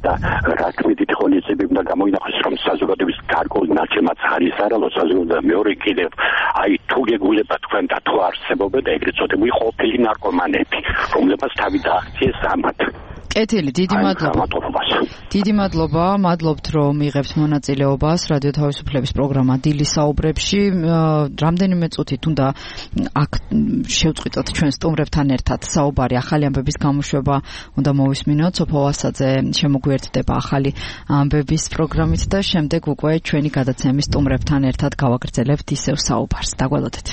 რა თქმით ხონიცები უნდა გამოინახოს, რომ საზოგადოების გარკვეულ ნაწილმაც არის არალო საზოგადოება მეორე კიდევ აი თუ გეგულება თქვენ და თუ არსებობენ ეგრეთ წოდებული ყოფილი ნარკომანები, რომლებსაც თავი დააღწიეს ამათ. კეთილი, დიდი მადლობა, მადლობთ რომ იღებთ მონაწილეობას რადიო თავისუფლების პროგრამა დილის საუბრებში. რამდენიმე წუთით უნდა აქ შევწყვიტოთ ჩვენ სტუმრებთან ერთად საუბარი ახალი ამბების გამოშვება უნდა მოვისმინოთ, სოფო ვასაძე შემოგვიერთდება ახალი ამბების პროგრამით და შემდეგ უკვე ჩვენი გადაცემის სტუმრებთან ერთად გავაგრძელებთ ისევ საუბარს. დაგველოდეთ.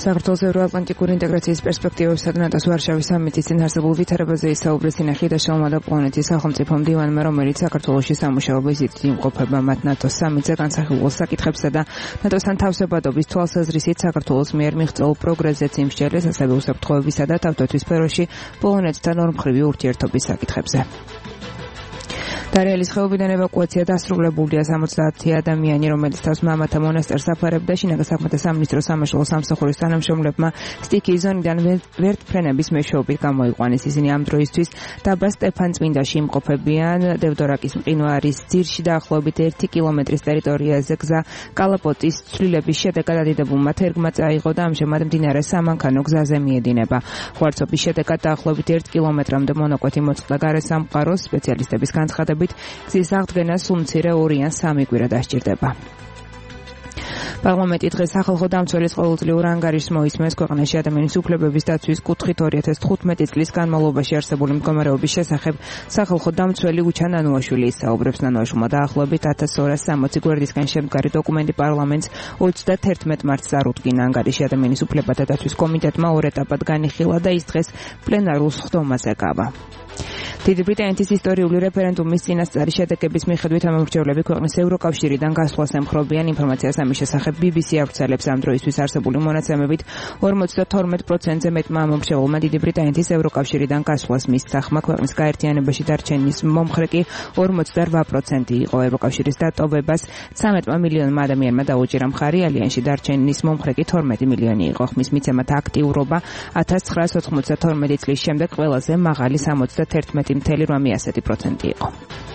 საქართველოს ევროატლანტიკური ინტეგრაციის პერსპექტივებსა და ნატოს ვარშავის სამიტის წინ არსებულ ვითარებაზე ისაუბრეს სინახი და შელმა პოლონეთის სახელმწიფო მდივანმა, რომელიც საქართველოში სამუშაო ვიზიტით იმყოფება მათ ნატოს სამიტზე განსახილულ საკითხებსა და ნატოსთან თავსებადობის თვალსაზრისით საქართველოს მიერ მიღწეულ პროგრესზეც იმსჯელეს, ასევე უსაფრთხოებისა და თავდაცვის სფეროში პოლონეთთან ორმხრივი ურთიერთობის საკითხებზე. დარიელის ხეობიდან ევაკუაცია დასრულებულია 70 ადამიანი, რომელიც თავს მამათა მონასტერს აფარებდა. შინაგან საქმეთა სამინისტროს სამაშველო სამსახურის თანამშრომლებმა სტიქიის ზონიდან ვერტფრენების მეშვეობით გამოიყვანეს. ისინი ამ დროისთვის დაბა სტეფანწმინდაში იმყოფებიან. დევდორაკის მყინვარის ძირში დაახლოებით 1 კილომეტრის ტერიტორიაზე გზა კალაპოტის ცვლილების შედეგად ადიდებულმა თერგმა წაიღო და ამჟამად მდინარე სამანქანო გზაზე მიედინება. ხვარცობის შედეგად დაახლოებით 1 კილომეტრამდე მონაკვეთი მოწყდა გარესამყაროს. სპეციალისტების განცხადებით გზის აღდგენა სულ მცირე 2 ან 3 კვირა დასჭირდება. პარლამენტი დღეს სახალხო დამცველის ყოველწლიურ ანგარიშს მოისმენს ქვეყანაში ადამიანის უფლებების დაცვის კუთხით 2015 წლის განმავლობაში არსებული მდგომარეობის შესახებ. სახალხო დამცველი უჩა ნანუაშვილი ისაუბრებს. ნანუაშვილმა დაახლოებით 1260 გვერდისგან შემდგარი დოკუმენტი პარლამენტს 31 მარტს წარუდგინა. ანგარიში ადამიანის უფლებათა დაცვის კომიტეტმა 2 ეტაპად განიხილა და ის დღეს პლენარულ სხდომაზე გავა. დიდი ბრიტანეთის ისტორიული რეფერენდუმის წინასწარი შედეგების მიხედვით ამომრჩევლები ქვეყნის ევროკავშირიდან გასვლას ემხრობიან. ინფორმაციას ამის შესახებ BBC ავრცელებს. ამ დროისთვის არსებული მონაცემებით 52%-ზე მეტმა ამომრჩევლმა დიდი ბრიტანეთის ევროკავშირიდან გასვლას მისცა. ხმა ქვეყნის გაერთიანებაში დარჩენის მომხრე კი 48% იყო. ევროკავშირის დატოვებას 13 მილიონმა ადამიანმა დაუჭირა მხარი. ალიანსში დარჩენის მომხრე კი 12 მილიონი იყო. ხმის მიცემათა აქტიურობა 1992 წლის შემდეგ ყველაზე მაღალი 71.8% იყო.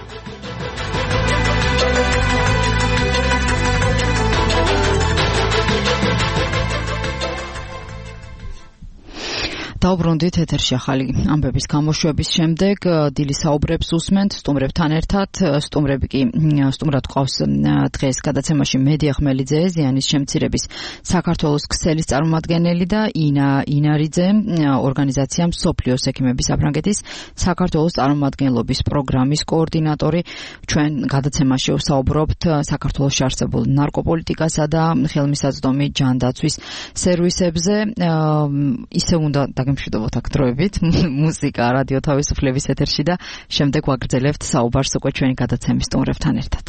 დაუბრუნდით ეთერში ახალი ამბების გამოშვების შემდეგ დილის საუბრებს უსმენთ სტუმრებთან ერთად. სტუმრები კი სტუმრად ყავს დღეს გადაცემაში მედია ხმელიძე, ზიანის შემცირების საქართველოს ქსელის წარმომადგენელი და ინარიძე, ორგანიზაცია მსოფლიოს ექიმების საფრანგეთის საქართველოს წარმომადგენლობის პროგრამის კოორდინატორი. ჩვენ გადაცემაში ვსაუბრობთ საქართველოში არსებულ ნარკოპოლიტიკასა და ხელმისაწვდომი ჯანდაცვის სერვისებზე. ისე უნდა მშვიდობოთ აქ დროებით, მუსიკა რადიო თავისუფლების ეთერში და შემდეგ ვაგრძელებთ საუბარს უკვე ჩვენი გადაცემის სტუმრებთან ერთად.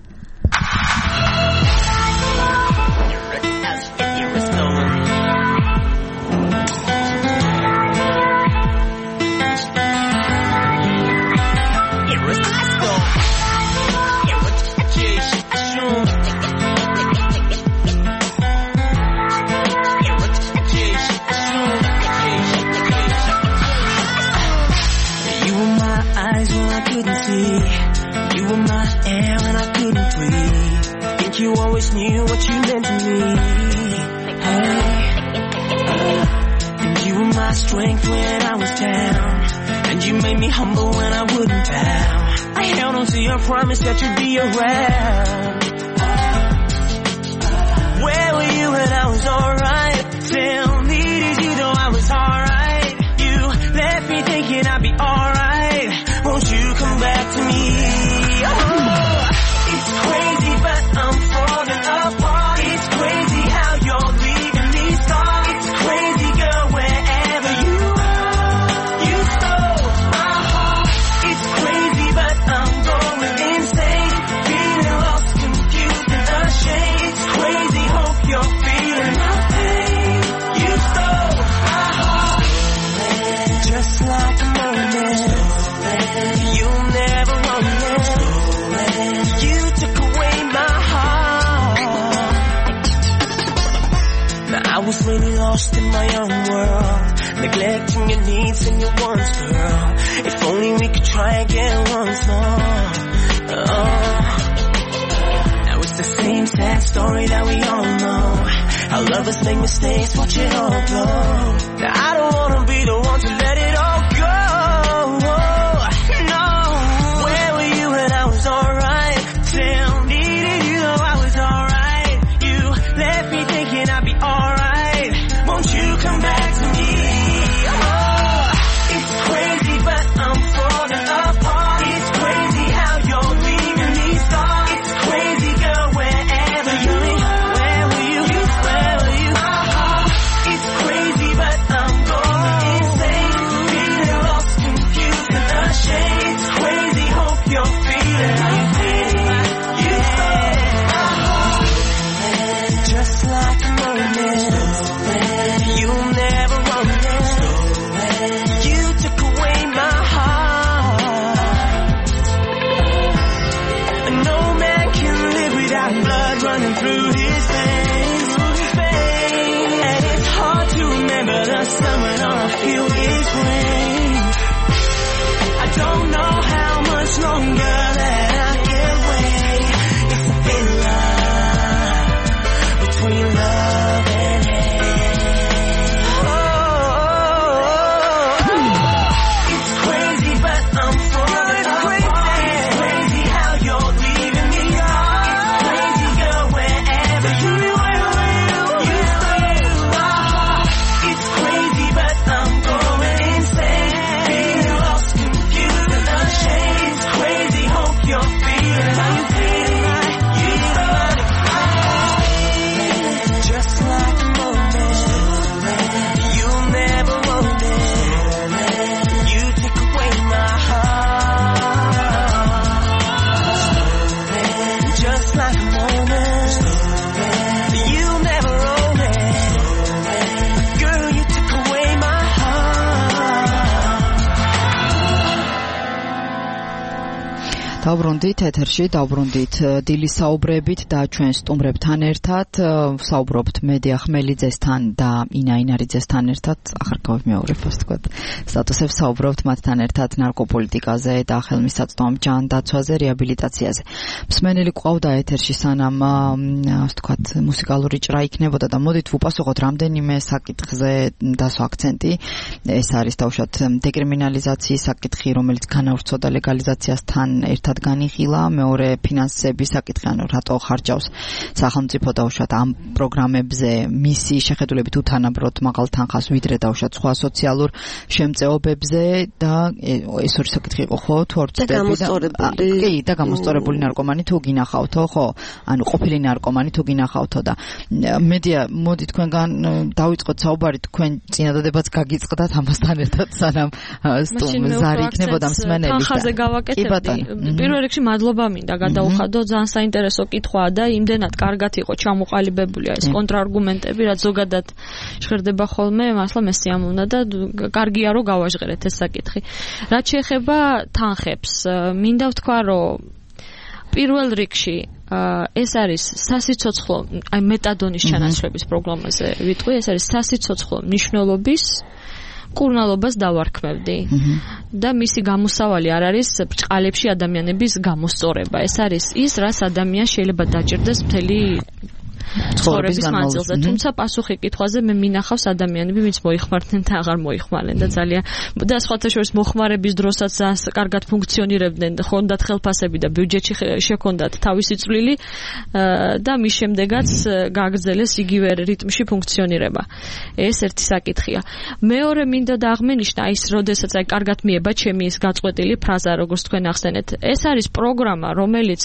You were my air when I couldn't breathe. Think you always knew what you meant to me. And you were my strength when I was down. And you made me humble when I wouldn't bow. I held on to your promise that you'd be around. Where were you when I was alright? Still needed you though I was alright. You left me thinking I'd be alright. Won't you come back to me? Oh, it's crazy, but I'm falling apart. It's crazy how you're leaving me scarred. It's crazy, girl, wherever you are. You stole my heart. It's crazy, but I'm going insane. Feeling lost, confused, and ashamed. It's crazy, hope you're feeling my pain. You stole my heart. Just like a moment. You never won it. You took away my heart. Now I was really lost in my own world, neglecting your needs and your wants, girl. If only we could try again once more. Now it's the same sad story that we all know. How lovers make mistakes, watch it all go. Now I don't wanna be the one to let it all go. Alright, still needed you though I was alright. You left me thinking I'd be alright. Won't you come back to me? Oh, it's crazy but I'm falling apart. It's crazy how you're leaving me scarred. It's crazy, girl, wherever you are. Where were you? Where were you? It's დავბრუნდით ეთერში, დავბრუნდით დილის საუბრებით და ჩვენ სტუმრებთან ერთად საუბრობთ მედია ხმელიძესთან და ინა ინარიძესთან ერთად, ახალ გამეორებ ასე ვთქვათ, სტატუსებს საუბრობთ მათთან ერთად ნარკოპოლიტიკაზე და ხელმისაწვდომ ჯანდაცვაზე, რეაბილიტაციაზე. მსმენელი გვყავდა ეთერში სანამ ასე ვთქვათ, მუსიკალური ჭრა იქნებოდა და მოდით ვუპასუხოთ რამდენიმე საკითხზე დასვა აქცენტი. ეს არის თავშოთ დეკრიმინალიზაციის საკითხი, რომელიც განავრცოდა ლეგალიზაციასთან ერთად განიხილა, მეორე ფინანსების საკითხი, ანუ რატო ხარჯავს სახელმწიფო დაუშვათ ამ პროგრამებზე მისი შეხედულებით უთანაბროდ მაღალ თანხას ვიდრე დაუშვათ სხვა სოციალურ შემწეობებზე და ეს ორი საკითხი იყო ხო თუ არ ვწდები და გამოსწორებული ნარკომანი თუ გინახავთო ხო, ანუ ყოფილი ნარკომანი თუ გინახავთო და მედია მოდი თქვენგან დავიწყოთ საუბარი, თქვენ წინადადებაც გაგიწყდათ ამასთან ერთად სანამ ზარი იქნებოდა მსმენელი. თანხაზე გავაკეთებდი. პირველ რიგში მადლობა მინდა გადაუხადო, ძალიან საინტერესო კითხვაა და იმდენად კარგად იყო ჩამოყალიბებულია ეს კონტრარგუმენტები, რაც ზოგადად ჟღერდება ხოლმე, მართლა მე სიამოვნა და კარგია რომ გავაჟღერეთ ეს საკითხი. რაც შეეხება თანხებს, მინდა ვთქვა რომ პირველ რიგში ეს არის სასიცოცხლო, აი მეტადონის ჩანაცვლების პროგრამაზე ვიტყვი, ეს არის სასიცოცხლო მნიშვნელობის კურნალობას დავარქმევდი და მისი გამოსავალი არ არის ბრჭყალებში ადამიანების გამოსწორება. ეს არის ის, რაც ადამიანს შეიძლება დაჭირდეს მთელი ცხოვრების მანძილზე. თუმცა პასუხი კითხვაზე მე მინახავს ადამიანები, ვინც მოიხმარდნენ და აღარ მოიხმარდნენ და ძალიან და სხვათა შორის მოხმარების დროსაც კარგად ფუნქციონირებდნენ, ხონდათ ხელფასები და ბიუჯეტში შექონდათ თავისი წვლილი და მის შემდეგაც გააგრძელეს იგივე რიტმში ფუნქციონირება. ეს ერთი საკითხია. მეორე მინდა დააღმენიშნა ის, როდესაც აი კარგად მიება ჩემი ეს გაწყვეტილი ფრაზა, როგორც თქვენ ახსენეთ. ეს არის პროგრამა, რომელიც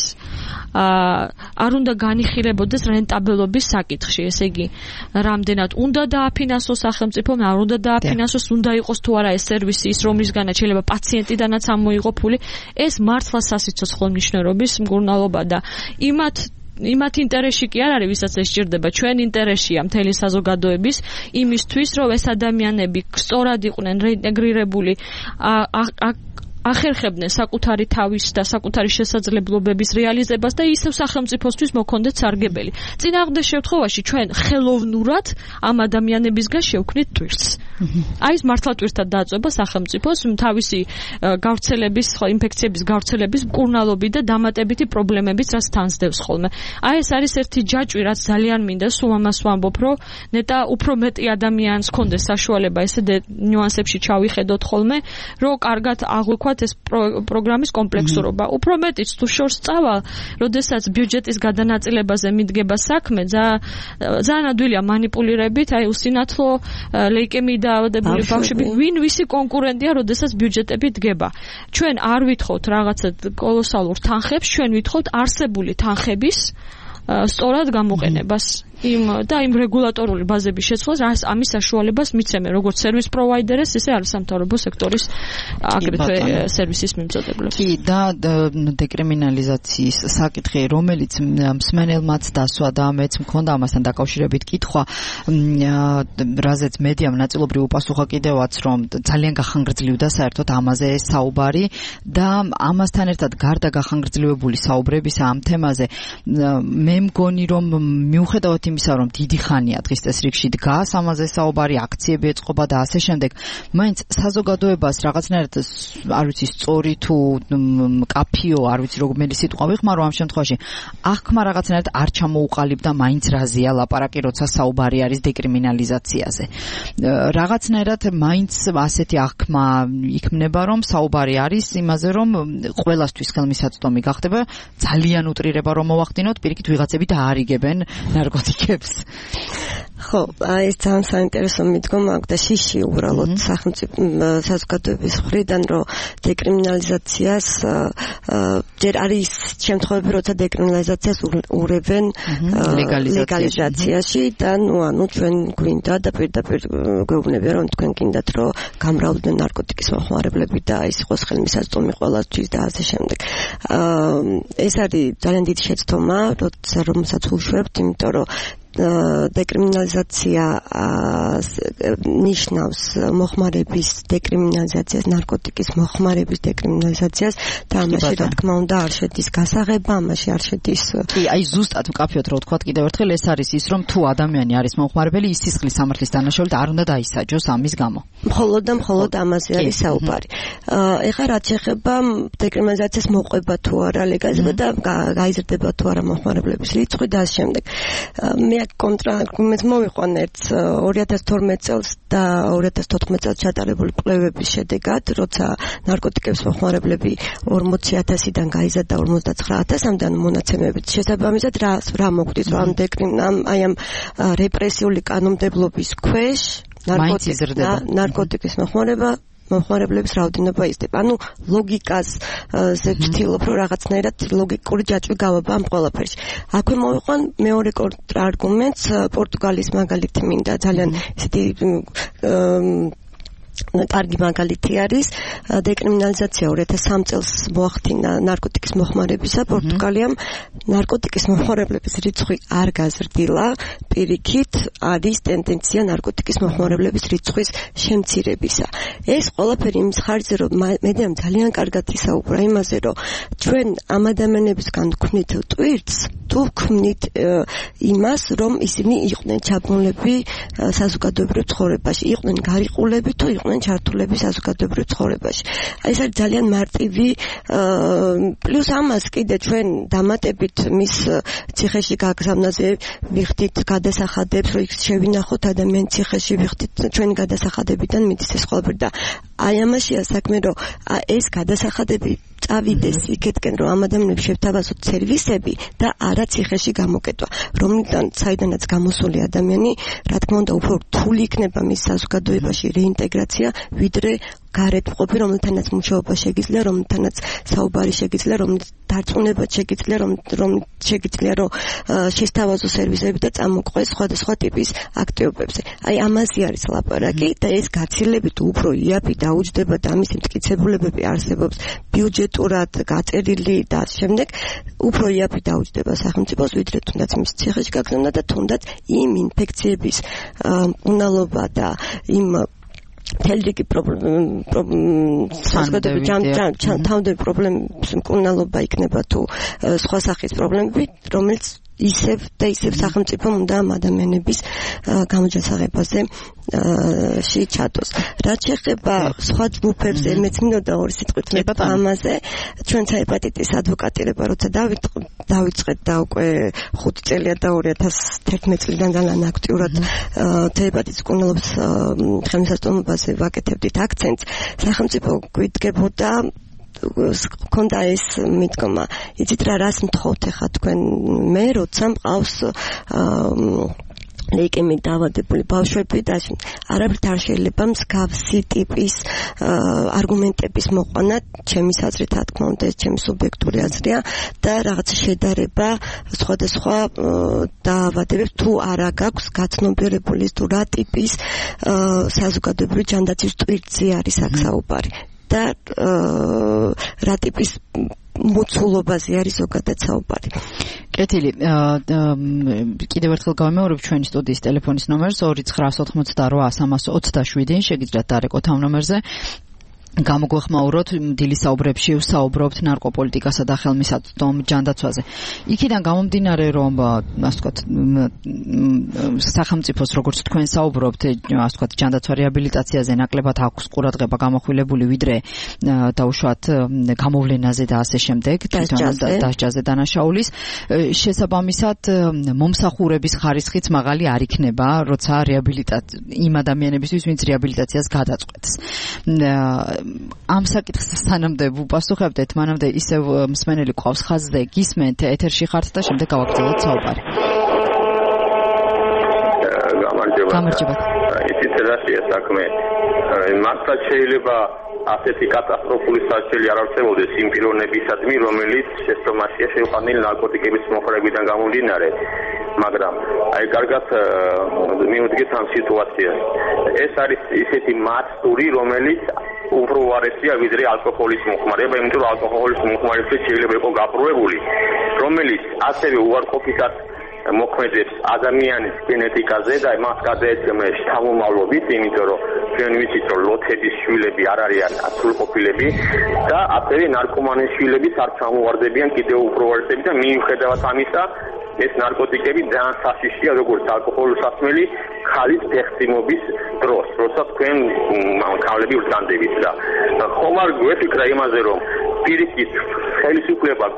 არ უნდა განიხილებოდეს რენტაბელობის საკითხში, ესე იგი, რამდენად უნდა დააფინანსოს სახელმწიფომ, არ უნდა დააფინანსოს, უნდა იყოს თუ არა ეს სერვისი ის, რომლისგანაც შეიძლება პაციენტიდანაც ამოიღო ფული, ეს მართლა სასიცოცხლო მნიშვნელობის მკურნალობა და იმათ ინტერესში კი არ არის, ვისაც ეს სჭირდება, ჩვენ ინტერესშია მთელი საზოგადოების იმისთვის, რომ ეს ადამიანები სწორად იყვნენ რეინტეგრირებული, ახერხებდნენ საკუთარი თავის და საკუთარი შესაძლებლობების რეალიზებას და ისევ სახელმწიფოსთვის მოქონდეთ სარგებელი. წინააღმდეგ შემთხვევაში ჩვენ ხელოვნურად ამ ადამიანებისგან შევქმნით ტვირთს. აი ეს მართლა ტვირთად დააწვება სახელმწიფოს თავისი გავრცელების, ინფექციების გავრცელების მკურნალობით და დამატებითი პრობლემებით, რაც თანსდევს ხოლმე. აი ეს არის ერთი ჯაჭვი, რაც ძალიან მინდა სულ ამას ვამბობ, რომ ნეტა უფრო მეტი ადამიანს კონდეს საშუალება ესე ნიუანსებში ჩავიხედოთ ხოლმე, რომ კარგად აღვიქვათ ეს პროგრამის კომპლექსურობა. უფრო მეტიც თუ შორს წავალ, როდესაც ბიუჯეტის გადანაწილებაზე მიდგება საქმე, ძალიან ადვილია манипулირებით, აი უსინათლო ლეიკემიით დაავადებული ბავშვები, ვინ ვისი კონკურენტია, როდესაც ბიუჯეტები დგება. ჩვენ არ ვითხოვთ რაღაცა კოლოსალურ თანხებს, ჩვენ ვითხოვთ არსებული თანხების სწორად გამოყენებას. იმ რეგულატორული ბაზების შეცვლას, რაც ამის საშუალებას მიცემენ, როგორც სერვის პროვაიდერებს, ისე არასამთავრობო სექტორის აგრეთვე სერვისის მიმწოდებლებს. კი, და დეკრიმინალიზაციის საკითხი, რომელიც მსმენელმაც დასვა და მეც მქონდა ამასთან დაკავშირებით კითხვა, რაზეც მედიამ ნაწილობრივ უპასუხა კიდევაც, რომ ძალიან გახანგრძლივდა საერთოდ ამაზე საუბარი და ამასთან ერთად გარდა გახანგრძლივებული საუბრებისა ამ თემაზე, მე მგონი, რომ მიუხედავად იმისა, რომ დიდი ხანია დღის წესრიგში დგას ამაზე საუბარი, აქციები ეწყობა და ასე შემდეგ, მაინც საზოგადოებას რაღაცნაირად არ ვიცი სწორი თუ კაფიო, არ ვიცი რომელი სიტყვა ვიხმარო ამ შემთხვევაში, აღქმა რაღაცნაირად არ ჩამოუყალიბდა მაინც რაზეა ლაპარაკი, როცა საუბარი არის დეკრიმინალიზაციაზე. რაღაცნაირად მაინც ასეთი აღქმა იქმნება, რომ საუბარი არის იმაზე, რომ ყველასთვის ხელმისაწვდომი გახდება, ძალიან უტრირება რომ მოვახდინოთ, პირიქით ვიღაცები დაარიგებენ ნარკოტიკებს. ხო, ეს ძალიან საინტერესო მიდგომა აქვს და შიში უბრალოდ საზოგადოების მხრიდან, რომ დეკრიმინალიზაციას ჯერ არის შემთხვევები, როცა დეკრიმინალიზაციას ურევენ ლეგალიზაციაში და ჩვენ გვინდა და პირდაპირ გვეუბნებიან, რომ თქვენ გინდათ, რომ გამრავლდნენ ნარკოტიკის მოხმარებლები და ის იყოს ხელმისაწვდომი ყველასთვის და ასე შემდეგ. ეს არის ძალიან დიდი შეცდომა, რომელსაც უშვებთ, იმიტომ რომ დეკრიმინალიზაცია ნიშნავს მოხმარების დეკრიმინალიზაციას, ნარკოტიკის მოხმარების დეკრიმინალიზაციას და ამაში რა თქმა უნდა არ შედის გასაღება, ამაში არ შედის აი ზუსტად მკაფიოდ რო ვთქვათ კიდევ ერთხელ ეს არის ის რომ თუ ადამიანი არის მომხმარებელი ის სისხლის სამართლის დანაშაული და არ უნდა დაისაჯოს ამის გამო. მხოლოდ ამაზე არის საუბარი. ეხლა რაც შეეხება დეკრიმინალიზაციას მოყვება თუ არა ლეგალიზება და გაიზრდება თუ არა მომხმარებლების რიცხვი და ამ შემდეგ. მე კონტრარგუმენტს მოვიყვან ერთ 2012 წელს და 2014 წელს ჩატარებული კვლევების შედეგად, როცა ნარკოტიკების მომხმარებლები 40,000-დან გაიზარდა 59,000-მდე მონაცემებით. შესაბამისად რა მოგვდის რომ ამ რეპრესიული კანონმდებლობის ქვეშ ნარკოტიკის მომხმარებლების რაოდენობა იზრდება. ანუ ლოგიკაზე ვცდილობ რომ რაღაცნაირად ლოგიკური ჯაჭვი გავაბა ამ ყველაფერში. აქვე მოვიყვან მეორე კონტრარგუმენტს, პორტუგალიის მაგალითი მინდა ძალიან ისეთი კარგი მაგალითი არის დეკრიმინალიზაცია 2003 წელს მოახდინა ნარკოტიკის მოხმარებისა პორტუგალიამ ნარკოტიკის მოხმარებლების რიცხვი არ გაზრდილა პირიქით არის ტენდენცია ნარკოტიკის მოხმარებლების რიცხვის შემცირებისა ეს ყველაფერი იმის ხარჯზე რომ მე ძალიან კარგად ისაუბრა იმაზე რომ ჩვენ ამ ადამიანებისგან გვქნით ტვირთს თუ გვქნით იმას რომ ისინი იყვნენ ჩაბმულები საზოგადოებრივ ცხოვრებაში იყვნენ გარიყულები თუ იყვნენ ჩართულები საზოგადოებრივ ცხოვრებაში. ეს არის ძალიან მარტივი პლუს ამას კიდე ჩვენ დამატებით მის ციხეში გაგზავნაზე ვიხდით გადასახადებს, რომ შევინახოთ ადამიანის ციხეში ვიხდით ჩვენი გადასახადებიდან მიდის ეს ყველაფერი და აი ამაშია საქმე, რომ ეს გადასახადები წავიდეს იქეთკენ, რომ ამ ადამიანებს შევთავაზოთ სერვისები და არა ციხეში გამოკეტვა. საიდანაც გამოსული ადამიანი, რა თქმა უნდა, უფრო რთული იქნება მის საზოგადოებაში რეინტეგრაცია, ვიდრე გარეთ მყოფი, რომელთანაც მუშაობა შეგიძლია, რომელთანაც საუბარი შეგიძლია, რომელიც დარწმუნება შეგიძლია, რომ შეგიძლია, რომ შესთავაზო სერვისები და წამოყვეს სხვადასხვა ტიპის აქტივობებზე. აი ამაზე არის ლაპარაკი და ეს გაცილებით უფრო იაფი დაუჯდება და ამის მტკიცებულებები არსებობს ბიუჯეტურად გაწერილი და შემდეგ უფრო იაფი დაუჯდება სახელმწიფოს, ვიდრე თუნდაც მის ციხეში გაგზავნა და თუნდაც იმ ინფექციების უნალობა და იმ თელრიგი თავდები პრობლემების მკურნალობა იქნება თუ სხვა სახის პრობლემები, რომელიც ისევ სახელმწიფომ უნდა ამ ადამიანების გამოჯანსაღებაზე შეჩადოს. რაც შეეხება სხვა ჯგუფებზე, მეც მინდოდა ორი სიტყვით ამაზე, ჩვენ საჰეპატიტის ადვოკატირება როცა დავიწყეთ და უკვე 5 წელია და 2011 წლიდან ძალიან აქტიურად საჰეპატიტის მკურნალობის ხელმისაწვდომობაზე ვაკეთებდით აქცენტს, სახელმწიფო გვიდგებოდა ქონდა ეს მიდგომა. იცით რას მთხოვთ ახლა თქვენ მე როცა მყავს ლეიკემიით დაავადებული ბავშვები და არაფრით არ შეიძლება მსგავსი ტიპის არგუმენტების მოყვანა ჩემის აზრით, რა თქმა უნდა, ეს ჩემი სუბიექტური აზრია და რაღაც შედარება სხვადასხვა დაავადებებს თუ არა გაქვს გაცნობიერებული თუ რა ტიპის საზოგადოებრივი ჯანდაცვის ტვირთზე არის აქ საუბარი. და რა ტიპის მოცულობაზე არის ზოგადად საუბარი. კეთილი, კიდევ ერთხელ გავიმეორებ ჩვენი სტუდიის ტელეფონის ნომერს 2988327, შეგიძლიათ დარეკოთ ამ ნომერზე. გამოგვეხმაუროთ დილის საუბრებში ვსაუბრობთ ნარკოპოლიტიკასა და ხელმისაწვდომ ჯანდაცვაზე. იქიდან გამომდინარე, რომ ასე ვთქვათ, სახელმწიფოს როგორც თქვენ საუბრობთ, ასე ვთქვათ, ჯანდაცვა რეაბილიტაციაზე ნაკლებად აქვს ყურადღება გამოხვილებული, ვიდრე დაუშვათ გამოვლენაზე და ასე შემდეგ, დასჯაზე დანაშაულის. შესაბამისად, მომსახურების ხარისხიც მაღალი არ იქნება, როცა იმ ადამიანებისთვის, ვინც რეაბილიტაციას გადაწყვეტს. ამ საკითხს სანამდე ვუპასუხებდეთ, მანამდე ისევ მსმენელი ყავს ხაზზე, გისმენთ, ეთერში ხართ და შემდეგ გავაგრძელოთ საუბარი. გამარჯობა. იცით რაშია საქმე? მართლაც შეიძლება ასეთი კატასტროფული საჭირო არ არსებობდეს იმ პიროვნებისადმი, რომელიც შესწომაშია შეყვანილი ნარკოტიკების მოხმარებიდან გამომდინარე. მაგრამ აი კარგად მივუდგეთ ამ სიტუაციას. ეს არის ისეთი მასტური, რომელიც უფრო უარესია ვიდრე ალკოჰოლის მოხმარება, იმიტომ რომ ალკოჰოლის მოხმარება შეიძლება იყოს გაპროებული, რომელიც ასევე უარყოფითად მოქმედებს ადამიანის გენეტიკაზე და მას გადაეცემა შთამომავლობით, იმიტომ რომ ჩვენ ვიცით, რომ ლოთების შვილები არ არიან სრულყოფილები და ასევე ნარკომანის შვილებიც არ ჩამოვარდებიან კიდევ უფრო ვარსები და მიუხედავად ამისა ეს ნარკოტიკები ძალიან საშიშია როგორც ალკოჰოლის სასმელი ხალის ფეხწიმობის დროს, როდესაც თქვენ ქალები ვრცანდებით და ხომ არ გვეფიქრა იმაზე, რომ პირიქით ხელისუფლება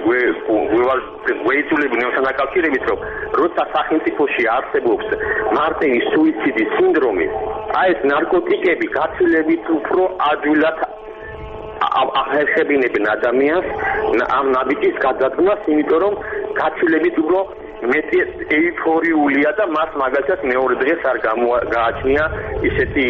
გვეითულებინ იმასთან დაკავშირებით, რომ როცა სახელმწიფოში არსებობს მარტივი სუიციდის სინდრომი, აი ეს ნარკოტიკები გაცილებით უფრო ადვილად ახერხებინებენ ადამიანს ამ ნაბიჯის გადაწყვეტას, იმიტომ რომ გაცილებით უფრო მეტი ეიფორიულია და მას მაგალითად მეორე დღეს არ გააჩნია ისეთი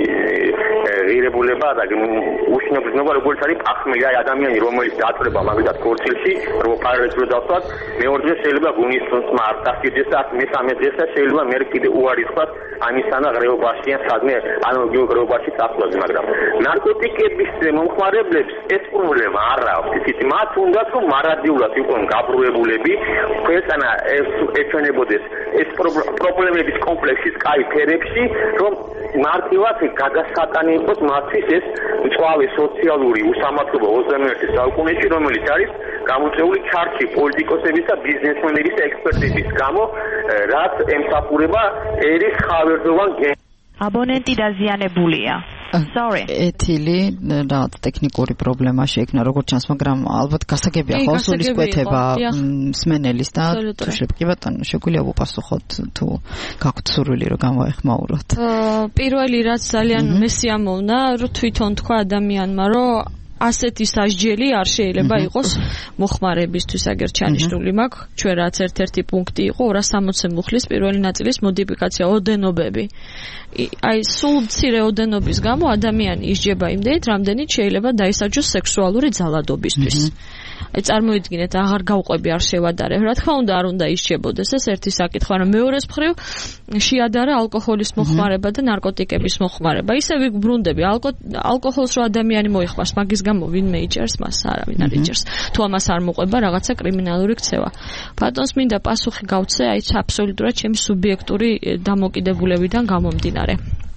ღირებულება და უშნობლობა, როგორც არის პახმელი, აი ადამიანი რომელიც დაწვრება მაგალითად ქორწილში, რომ პარალელურად დავსვათ, მეორე დღეს შეიძლება გუნისწონსმა არ დასიდეს და მესამე დღეს შეიძლება მე კიდე უარი თქვათ ამისანა ღრეობაში ან სადმე ანალოგიურ ღრეობაში წასვლაზე, მაგრამ ნარკოტიკების მომხმარებლებს ეს პრობლემა არ აქვს, ისიც მათ უნდათ რომ მარადიულად იყვნენ გაბრუებულები, ქვეყანა ეჩვენებოდეს ეს პრობლემების კომპლექსის კაი ფერებში, რომ მარტივად გადასატანი იყოს მათთვის ეს მწვავე სოციალური უსამართლობა 21 საუკუნეში, რომელიც არის გამოწვეული ჩარჩი პოლიტიკოსების და ბიზნესმენების და ექსპერტების გამო, რაც ემსახურება ერის ხავერდოვან აბონენტი დაზიანებულია. Sorry. ეთილი რაღაც ტექნიკური პრობლემა შეექმნა, როგორც ჩანს, მაგრამ ალბათ გასაგებია ხო სულისკვეთება მსმენელის და კი ბატონო, შეგვიძლია უპასუხოთ თუ გაქვთ სურვილი რომ გამოეხმაუროთ. პირველი რაც ძალიან მესიამოვნა, რომ თვითონ თქვა ადამიანმა, რომ ასეთი სასჯელი არ შეიძლება იყოს მოხმარებისთვის, აგერ ჩანიშნული მაქვს, ჩვენ რაც ერთ-ერთი პუნქტი იყო 260 მუხლის პირველი ნაწილის მოდიფიკაცია, ოდენობები. აი სულ მცირე ოდენობის გამო ადამიანი ისჯება იმდენით, რამდენიც შეიძლება დაისაჯოს სექსუალური ძალადობისთვის. აი წარმოიდგინეთ, აღარ გავყვები, არ შევადარებ. რა თქმა უნდა, არ უნდა ისჯებოდეს, ეს ერთი საკითხი, მაგრამ მეორეს მხრივ შეადარა ალკოჰოლის მოხმარება და ნარკოტიკების მოხმარება. ისე ვიბრუნდები, ალკოჰოლს რო ადამიანი მოიხმარს, მაგის გამო ვინმე იჭერს მას, არავინ არ იჭერს. თუ ამას არ მოყვება, რაღაცა კრიმინალური ქცევა. ბატონს მინდა პასუხი გავცე, აი აბსოლუტურად ჩემი სუბიექტური დამოკიდებულებიდან გამომდინარე.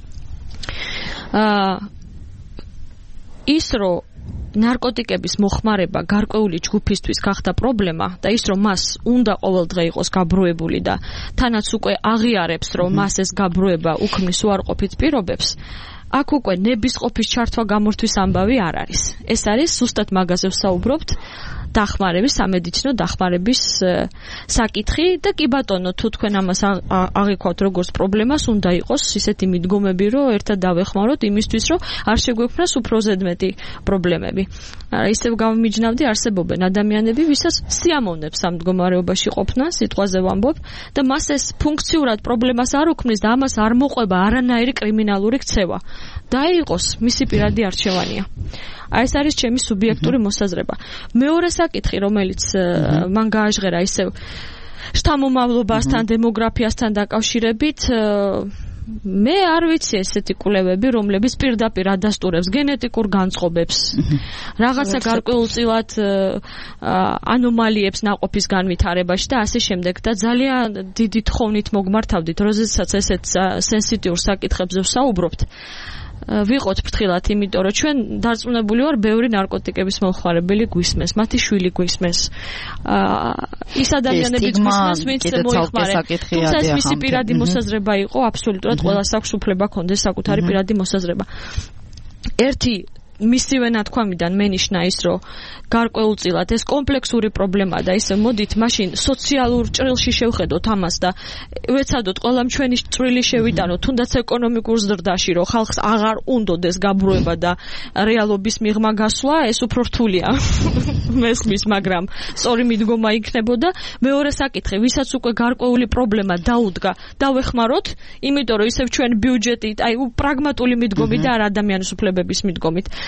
ის რომ ნარკოტიკების მოხმარება გარკვეული ჯგუფისთვის გახდა პრობლემა და ის რომ მას უნდა ყოველდღე იყოს გაბრუებული და თანაც უკვე აღიარებს რომ მას ეს გაბრუება უქმნის უარყოფით პირობებს, აქ უკვე ნებისყოფის ჩართვა გამორთვის ამბავი არ არის. ეს არის ზუსტად მაგაზე ვსაუბრობთ, დახმარების, სამედიცინო დახმარების საკითხი და კი ბატონო, თუ თქვენ ამას აღიქვათ როგორც პრობლემას, უნდა იყოს ისეთი მიდგომები, რომ ერთად დავეხმაროთ იმისთვის, რომ არ შეგვექმნას უფრო ზედმეტი პრობლემები. ისევ გამომიჯნავდი, არსებობენ ადამიანები, ვისაც სიამოვნებს ამ მდგომარეობაში ყოფნა, სიტყვაზე ვამბობ, და მას ეს ფუნქციურად პრობლემას არ უქმნის და ამას არ მოყვება არანაირი კრიმინალური ქცევა. დაიღოს, მისი პირადი არჩევანია. აი ეს არის ჩემი სუბიექტური მოსაზრება. მეორე საკითხი, რომელიც მან გააჟღერა ისევ შთამომავლობასთან, დემოგრაფიასთან დაკავშირებით, მე არ ვიცი ესეთი კვლევები, რომლებიც პირდაპირ ადასტურებს გენეტიკურ განწყობებს, რაღაცა გარკვეულწილად ანომალიებს ნაყოფის განვითარებაში და ასე შემდეგ და ძალიან დიდი თხოვნით მოგმართავდით, როდესაც ესეთ სენსიტიურ საკითხებზე ვსაუბრობთ. ვიყოთ ფრთხილად, იმიტომ რომ ჩვენ დარწმუნებული ვარ, ბევრი ნარკოტიკების მომხმარებელი გვისმენს, მათი შვილი გვისმენს. ის ადამიანები გვისმენს, ვინც მოიხმარება. თუმცა ეს მისი პირადი მოსაზრება იყო, აბსოლუტურად ყველას აქვს უფლება ჰქონდეს საკუთარი პირადი მოსაზრება. ერთი მისივე ნათქვამიდან მენიშნა ის, რომ გარკვეულწილად ეს კომპლექსური პრობლემა და ისე მოდით მაშინ სოციალურ ჭრილში შევხედოთ ამას და ვეცადოთ ყველამ ჩვენი წვრილი შევიტანოთ, თუნდაც ეკონომიკურ ზრდაში, რომ ხალხს აღარ უნდოდეს გაბრუება და რეალობის მიღმა გასვლა, ეს უფრო რთულია მესმის, მაგრამ სწორი მიდგომა იქნებოდა. მეორე საკითხი, ვისაც უკვე გარკვეული პრობლემა დაუდგა, დავეხმაროთ, იმიტომ რომ ისევ ჩვენ ბიუჯეტით, აი პრაგმატული მიდგომით და არ ადამიანის უფლებების მიდგომით.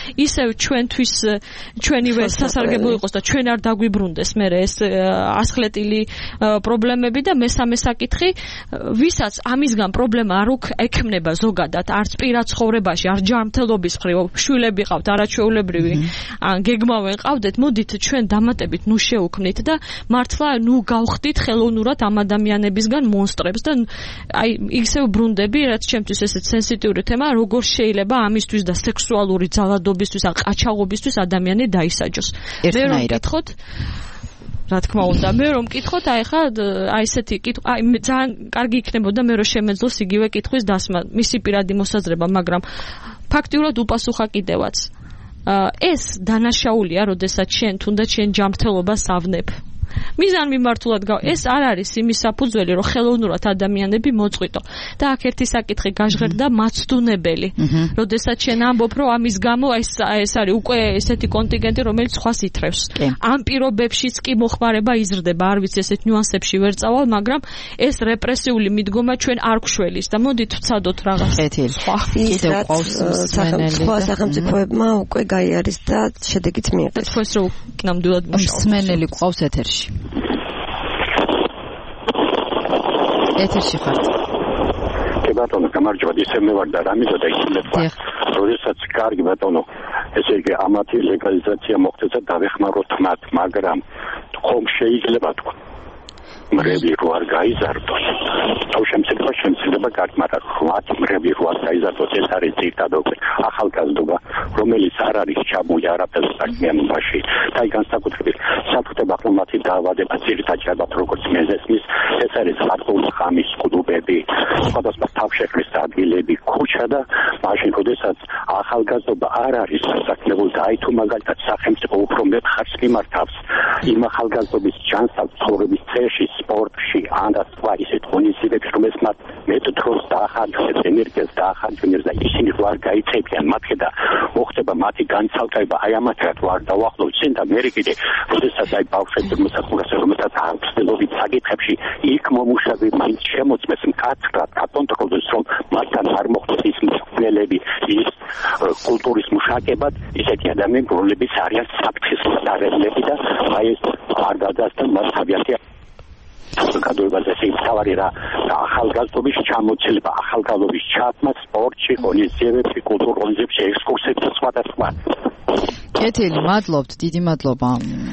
ისევ ჩვენთვის ჩვენივე სასარგებლო იყოს და ჩვენ არ დაგვიბრუნდეს მე ეს ასხლეტილი პრობლემები და მესამე საკითხი ვისაც ამისგან პრობლემა არ ექმნება ზოგადად არც პირად ცხოვრებაში არ ჯანმრთელობის მხრივ შვილები ყავთ არაჩვეულებრივი ან გეგმავენ ყავდეთ მოდით ჩვენ დამატებით ნუ შევქმნით და მართლა ნუ გავხდით ხელოვნურად ამ ადამიანებისგან მონსტრებს და აი ისევ ბრუნდები რაც ჩემთვის ესეც სენსიტიური თემა როგორ შეიძლება ამისთვის და სექსუალური ძალადობისთვის ან ყაჩაღობისთვის ადამიანი დაისაჯოს მე რომ მკითხოთ რა თქმა უნდა მე რომ მკითხოთ აი ხა აი ესეთი კითხვა აი ძალიან კარგი იქნებოდა მე რომ შემეძლოს იგივე კითხვის დასმა მისი პირადი მოსაზრება მაგრამ ფაქტიურად უპასუხა კიდევაც ეს დანაშაულია როდესაც შენ თუნდაც შენ ჯანმრთელობას ავნებ მიზან მიმართულად ეს არ არის იმის საფუძველი რომ ხელოვნურად ადამიანები მოწყვიტო და აქ ერთი საკითხი გაჟღერდა მაცდუნებელი როდესაც შენ ამბობ რომ ამის გამო ეს არის უკვე ესეთი კონტინგენტი რომელიც სხვას ითრევს ამ პირობებშიც კი მოხმარება იზრდება არ ვიცი ესეთ ნიუანსებში ვერ წავალ მაგრამ ეს რეპრესიული მიდგომა ჩვენ არ გვშველის და მოდით ვცადოთ რაღაც სხვა კიდევ ყავს სხვა სახელმწიფოებმა უკვე გაიარეს და შედეგიც მიიღეს თქვენს რომ ნამდვილად მუშაობს მსმენელი ყავს ეთერში ეთერში ხართ კი ბატონო გამარჯობა ისე მე ვარ და რამიზო და იქნება როდესაც კარგი ბატონო ესე იგი ამათი ლეგალიზაცია მოხდეს და დავეხმაროთ მათ მაგრამ ხომ შეიძლება თქვა მრები რო არ გაიზარდოს შემცირება კარგი მაგრამ ხმათ მრები რო არ გაიზარდოს ეს არის ძირითადად ახალგაზრდობა რომელიც არ არის ჩაბული არაფერს საქმიანობაში და აი განსაკუთრებით საფრთხე ბახმათი დაავადება ძირითადად როგორც მეზესმის ეს არის არტული ხამის კლუბები სხვადასხვა თავშეყრის ადგილები ქუჩა და მაშინ როდესაც ახალგაზრდობა არ არის სასაქმებო და აი თუ მაგალითად სახელმწიფო უფრო მეფხარს მიმართავს იმ ახალგაზრდობის ჩანსავ ცხოვრების წრეში სპორტში ან და სხვა ისეთ ღონისძიებებში რომელიც მათ მეტდროს დაახარჯეს ენერგიას დაახარჯეს და ისინი რო არ გაიწებიან მათი და მოხდება მათი განცალკევება აი ამათაც რო არ დავახლოვთ შენ და მე კიდე როდესაც აი ბავშვებს მოსახურეს რომელსაც აღწევობით საკითხებში იქ მომუშავე მაინც შემოწმეს მკაცრად აკონტროლდეს რომ მათთან არ მოხდეს ის მცველები ის კულტურის მუშაკებად ისეთი ადამიანები რომლებიც არიან საფრთხის მცდარებლები და აი ეს არ გადასცენ მათ თავიანთი საზოგადოებაზე თავარი რა ახალგაზრდობის ჩამოცილება ახალგაზრდობის ჩათმა სპორტში ღონისძიებებში კულტურულ ღონისძიებებში ექსკურსიებში და სხვა და სხვა კეთილი მადლობთ დიდი მადლობა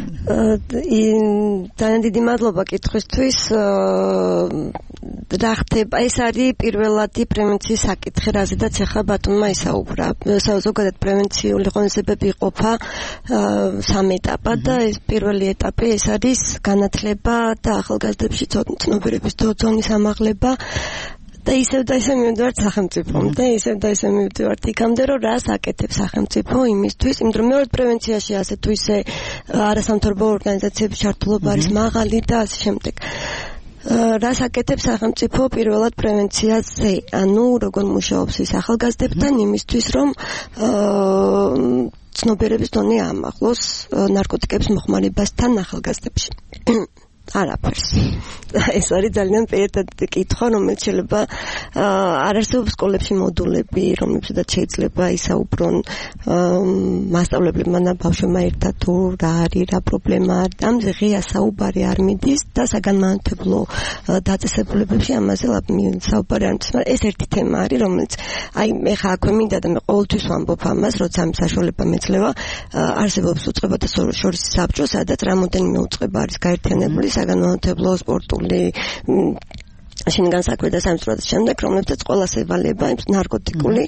ძალიან დიდი მადლობა კითხვისთვის რა ხდება ეს არის პირველადი პრევენციის საკითხი რაზედაც ახლა ბატონმა ისაუბრა ზოგადად პრევენციული ღონისძიებები იყოფა სამი ეტაპად და ეს პირველი ეტაპი ეს არის განათლება და ახალგაზრდებში ცნობიერების დონის ამაღლება და ისევ მივდივართ სახელმწიფომ და ისევ მივდივართ იქამდე რომ რას აკეთებს სახელმწიფო იმისთვის იმიტომ რომ მეორე პრევენციაში ასე თუ ისე არასამთავრობო ორგანიზაციების ჩართულობა არის მაღალი და ასე შემდეგ რას აკეთებს სახელმწიფო პირველად პრევენციაზე ანუ როგორ მუშაობს ის ახალგაზრდებთან იმისთვის რომ ცნობიერების დონე ამაღლოს ნარკოტიკების მოხმარებასთან ახალგაზრდებში არაფერს. ეს არის ძალიან პირადად კითხვა, რომელიც შეიძლება არ არსებობს სკოლებში მოდულები, რომლებსაც შეიძლება ისაუბრონ მასწავლებლებმა და ბავშვებმა ერთად თუ რა არის, რა პრობლემაა. ამაზე ღია საუბარი არ მიდის და საგანმანათლებლო დაწესებულებებში ამაზე საუბარი არ მიდის. ეს ერთი თემა არის, რომელიც აი მე ხა აქვე მინდა და მე ყოველთვის ვამბობ ამას, როცა ამ საშუალება მეძლევა, არსებობს უწყებათა შორის საბჭო, სადაც რამოდენიმე უწყება არის გაერთიანებული საგანმანათლებლო სპორტული შინაგან საქმე და სამსწოროების შემდეგ, რომლებსაც ყველას ევალება ნარკოტიკული,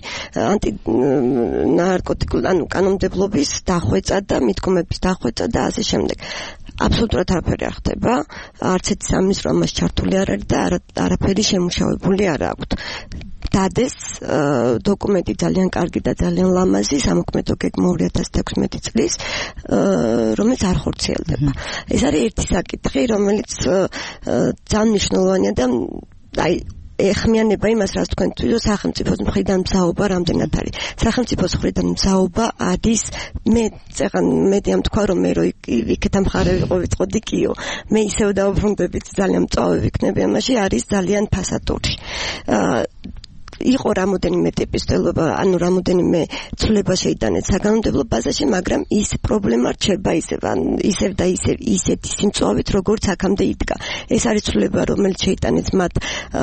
ანტინარკოტიკული, ანუ კანონმდებლობის დახვეწა და მიდგომების დახვეწა და ასე შემდეგ. აბსოლუტურად არაფერი არ ხდება, არც ერთი სამის რომ მას ჩართული არ არის და არაფერი შემუშავებული არ აქვს. დადეს დოკუმენტი ძალიან კარგი და ძალიან ლამაზი სამოქმედო გეგმა 2016 წლის, რომელიც არ ხორციელდება. ეს არის ერთი საკითხი, რომელიც ძალიან მნიშვნელოვანია და აი ეხმიანება იმას, რაც თქვენ თვითონ სახელმწიფოს მხრიდან მზაობა რამდენად არის. სახელმწიფოს მხრიდან მზაობა არის მე ამ თქვა რომ მე რო იქეთა მხარე ვიყო კიო. მე ისევ დავბრუნდებით ძალიან მწვავე ვიქნები ამაში არის ძალიან ფასატური. იყო რამოდენიმე ტიპის ცვლილება, ანუ რამოდენიმე ცვლილება შეიტანეს საკანონმდებლო ბაზაში, მაგრამ ის პრობლემა რჩება ისევ და ისეთი სიმწვავით, როგორც აქამდე იდგა. ეს არის ცვლილება, რომელიც შეიტანეს მათ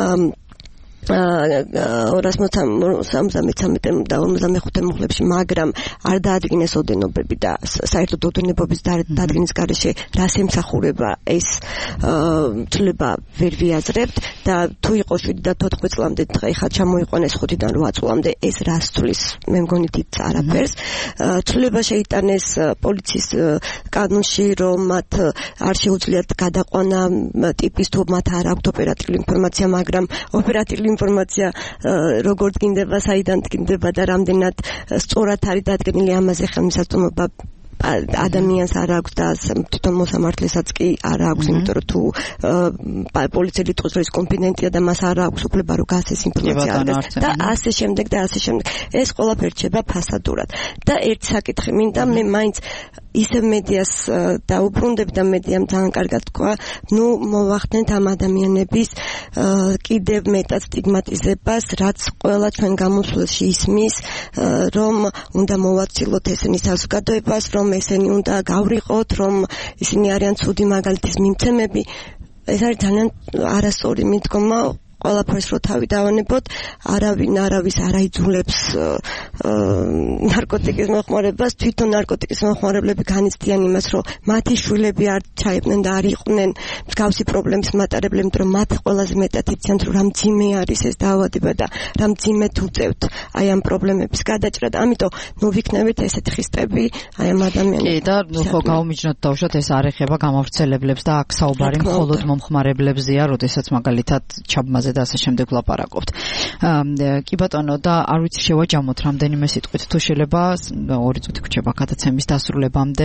233 და 55 მუხლებში, მაგრამ არ დაადგინეს ოდენობები და საერთოდ ოდენობების დადგენის გარეშე რას ემსახურება ეს ცვლილება ვერ ვიაზრებთ და თუ იყო 7 და 14 წლამდე, ეხლა ჩამოიყვანეს 5-დან 8 წლამდე, ეს რას ცვლის? მე მგონი თით არაფერს. ცვლილება შეიტანეს პოლიციის კანონში, რომ მათ არ შეუძლიათ გადაყვანა ტიპის თუ მათ არ აქვთ ოპერატიული ინფორმაცია, მაგრამ ოპერატიული ინფორმაცია როგორ დგინდება, საიდან დგინდება და რამდენად სწორად არის დადგენილი, ამაზე ხელმისაწვდომობა ადამიანს არ აქვს და თვითონ მოსამართლესაც კი არ აქვს, იმიტომ რომ თუ პოლიციელი თვითონ ის კონფიდენტია და მას არ აქვს უფლება რომ გასცეს ინფორმაცია და ასე შემდეგ. ეს ყველაფერი რჩება ფასადურად. და ერთი საკითხი მინდა, მე მაინც ისევ მედიას დაუბრუნდები და მედიამ ძალიან კარგად თქვა, მოვახდენთ ამ ადამიანების კიდევ მეტად სტიგმატიზებას, რაც ყველა ჩვენ გამოსვლაში ისმის, რომ უნდა მოვაცილოთ ესენი საზოგადოებას, რომ ესენი უნდა გავრიყოთ, რომ ისინი არიან ცუდი მაგალითის მიმცემები. ეს არის ძალიან არასწორი მიდგომა. ყველაფერს რო თავი დავანებოთ, არავინ არავის არ აიძულებს ნარკოტიკის მოხმარებას, თვითონ ნარკოტიკის მოხმარებლები განიცდიან იმას, რომ მათი შვილები არ ჩაებდნენ და არ იყვნენ მსგავსი პრობლემის მატარებლები, იმიტომ რომ მათ ყველაზე მეტად იციან, რომ რა მძიმე არის ეს დაავადება და რა მძიმედ უწევთ აი ამ პრობლემების გადაჭრა. ამიტომ ვიქნებით ესეთი ხისტები აი ამ ადამიანებს. კი, და ხო გავუმიჯნოთ დავუშვათ, ეს არ ეხება გამავრცელებლებს და აქ საუბარი მხოლოდ მომხმარებლებზეა, როდესაც მაგალითად ჩაბმაზე და ასე შემდეგ ვლაპარაკობთ. კი ბატონო, და არ ვიცი შევაჯამოთ რამდენიმე სიტყვით, თუ შეიძლება 2 წუთი გვჭირდება გადაცემის დასრულებამდე.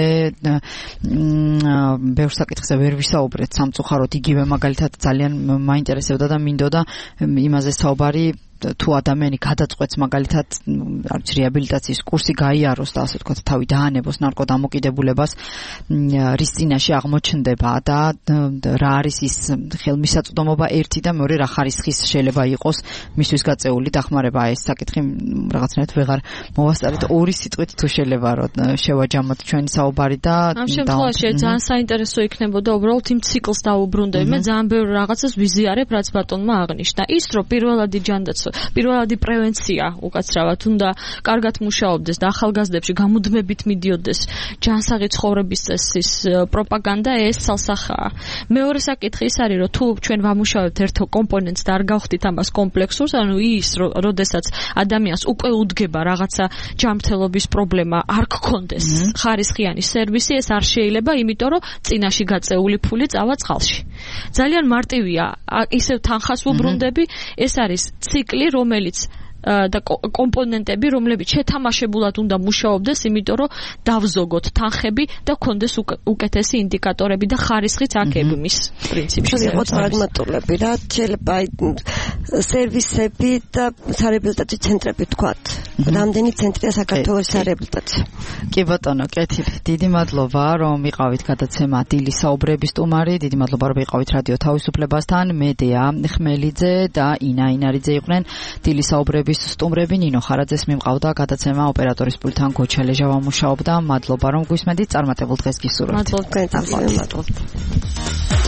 ბევრ საკითხზე ვერ ვისაუბრეთ სამწუხაროდ, იგივე მაგალითად ძალიან მაინტერესებდა და მინდოდა იმაზე საუბარი, თუ ადამიანი გადაწყვეტს მაგალითად რეაბილიტაციის კურსი გაიაროს და ასე ვთქვათ თავი დაანებოს ნარკოდამოკიდებულებას, რის წინაშე აღმოჩნდება და რა არის ის ხელმისაწვდომობა ერთი და მეორე რა ხარისხის შეიძლება იყოს მისთვის გაწეული დახმარება. ეს საკითხი რაღაცნაირად ვეღარ მოვასწარეთ. 2 სიტყვით თუ შეიძლება რომ შევაჯამოთ ჩვენი საუბარი და ამ შემთხვევაში ძალიან საინტერესო იქნებოდა უბრალოდ იმ ციკლს დაუბრუნდები. მე ძალიან ბევრ რაღაცას ვიზიარებ, რაც ბატონმა აღნიშნა. ის რომ პირველადი ჯანდაცვა, პირველადი პრევენცია უკაცრავად უნდა კარგად მუშაობდეს და ახალგაზრდებში გამუდმებით მიდიოდეს ჯანსაღი ცხოვრების წესის პროპაგანდა, ეს ცალსახაა. მეორე საკითხი ის არის, რომ თუ ჩვენ ვამუშავებთ ერთ კომპონენტს და არ გავხდით ამას კომპლექსურს, ანუ ის, როდესაც ადამიანს უკვე უდგება რაღაცა ჯანმრთელობის პრობლემა, არ გქონდეს ხარისხიანი სერვისი, ეს არ შეიძლება, იმიტომ რომ წინაში გაწეული ფული წავა წყალში. ძალიან მარტივია, ისევ თანხას ვუბრუნდები, ეს არის ციკლი, რომელიც და კომპონენტები, რომლებიც შეთამაშებულად უნდა მუშაობდეს, იმიტომ რომ დავზოგოთ თანხები და გქონდეს უკეთესი ინდიკატორები და ხარისხიც აკებმის პრინციპში. იყოს პრაგმატულები, რა შეიძლება სერვისები და სარეაბილიტაციო ცენტრები თქვათ. რამდენი ცენტრია საქართველოს სარეაბილიტაციო? კი ბატონო, კეთილი. დიდი მადლობა, რომ იყავით გადაცემა დილის საუბრების სტუმარი. დიდი მადლობა, რომ იყავით რადიო თავისუფლებასთან. მედია ხმელიძე და ინა ინარიძე იყვნენ დილის საუბრების სტუმრები. ნინო ხარაძეს მიმყავდა გადაცემა, ოპერატორის პულტთან გოჩალეჟა ვამუშაობდა. მადლობა რომ გვისმენთ, წარმატებულ დღეს გისურვებთ. მადლობა.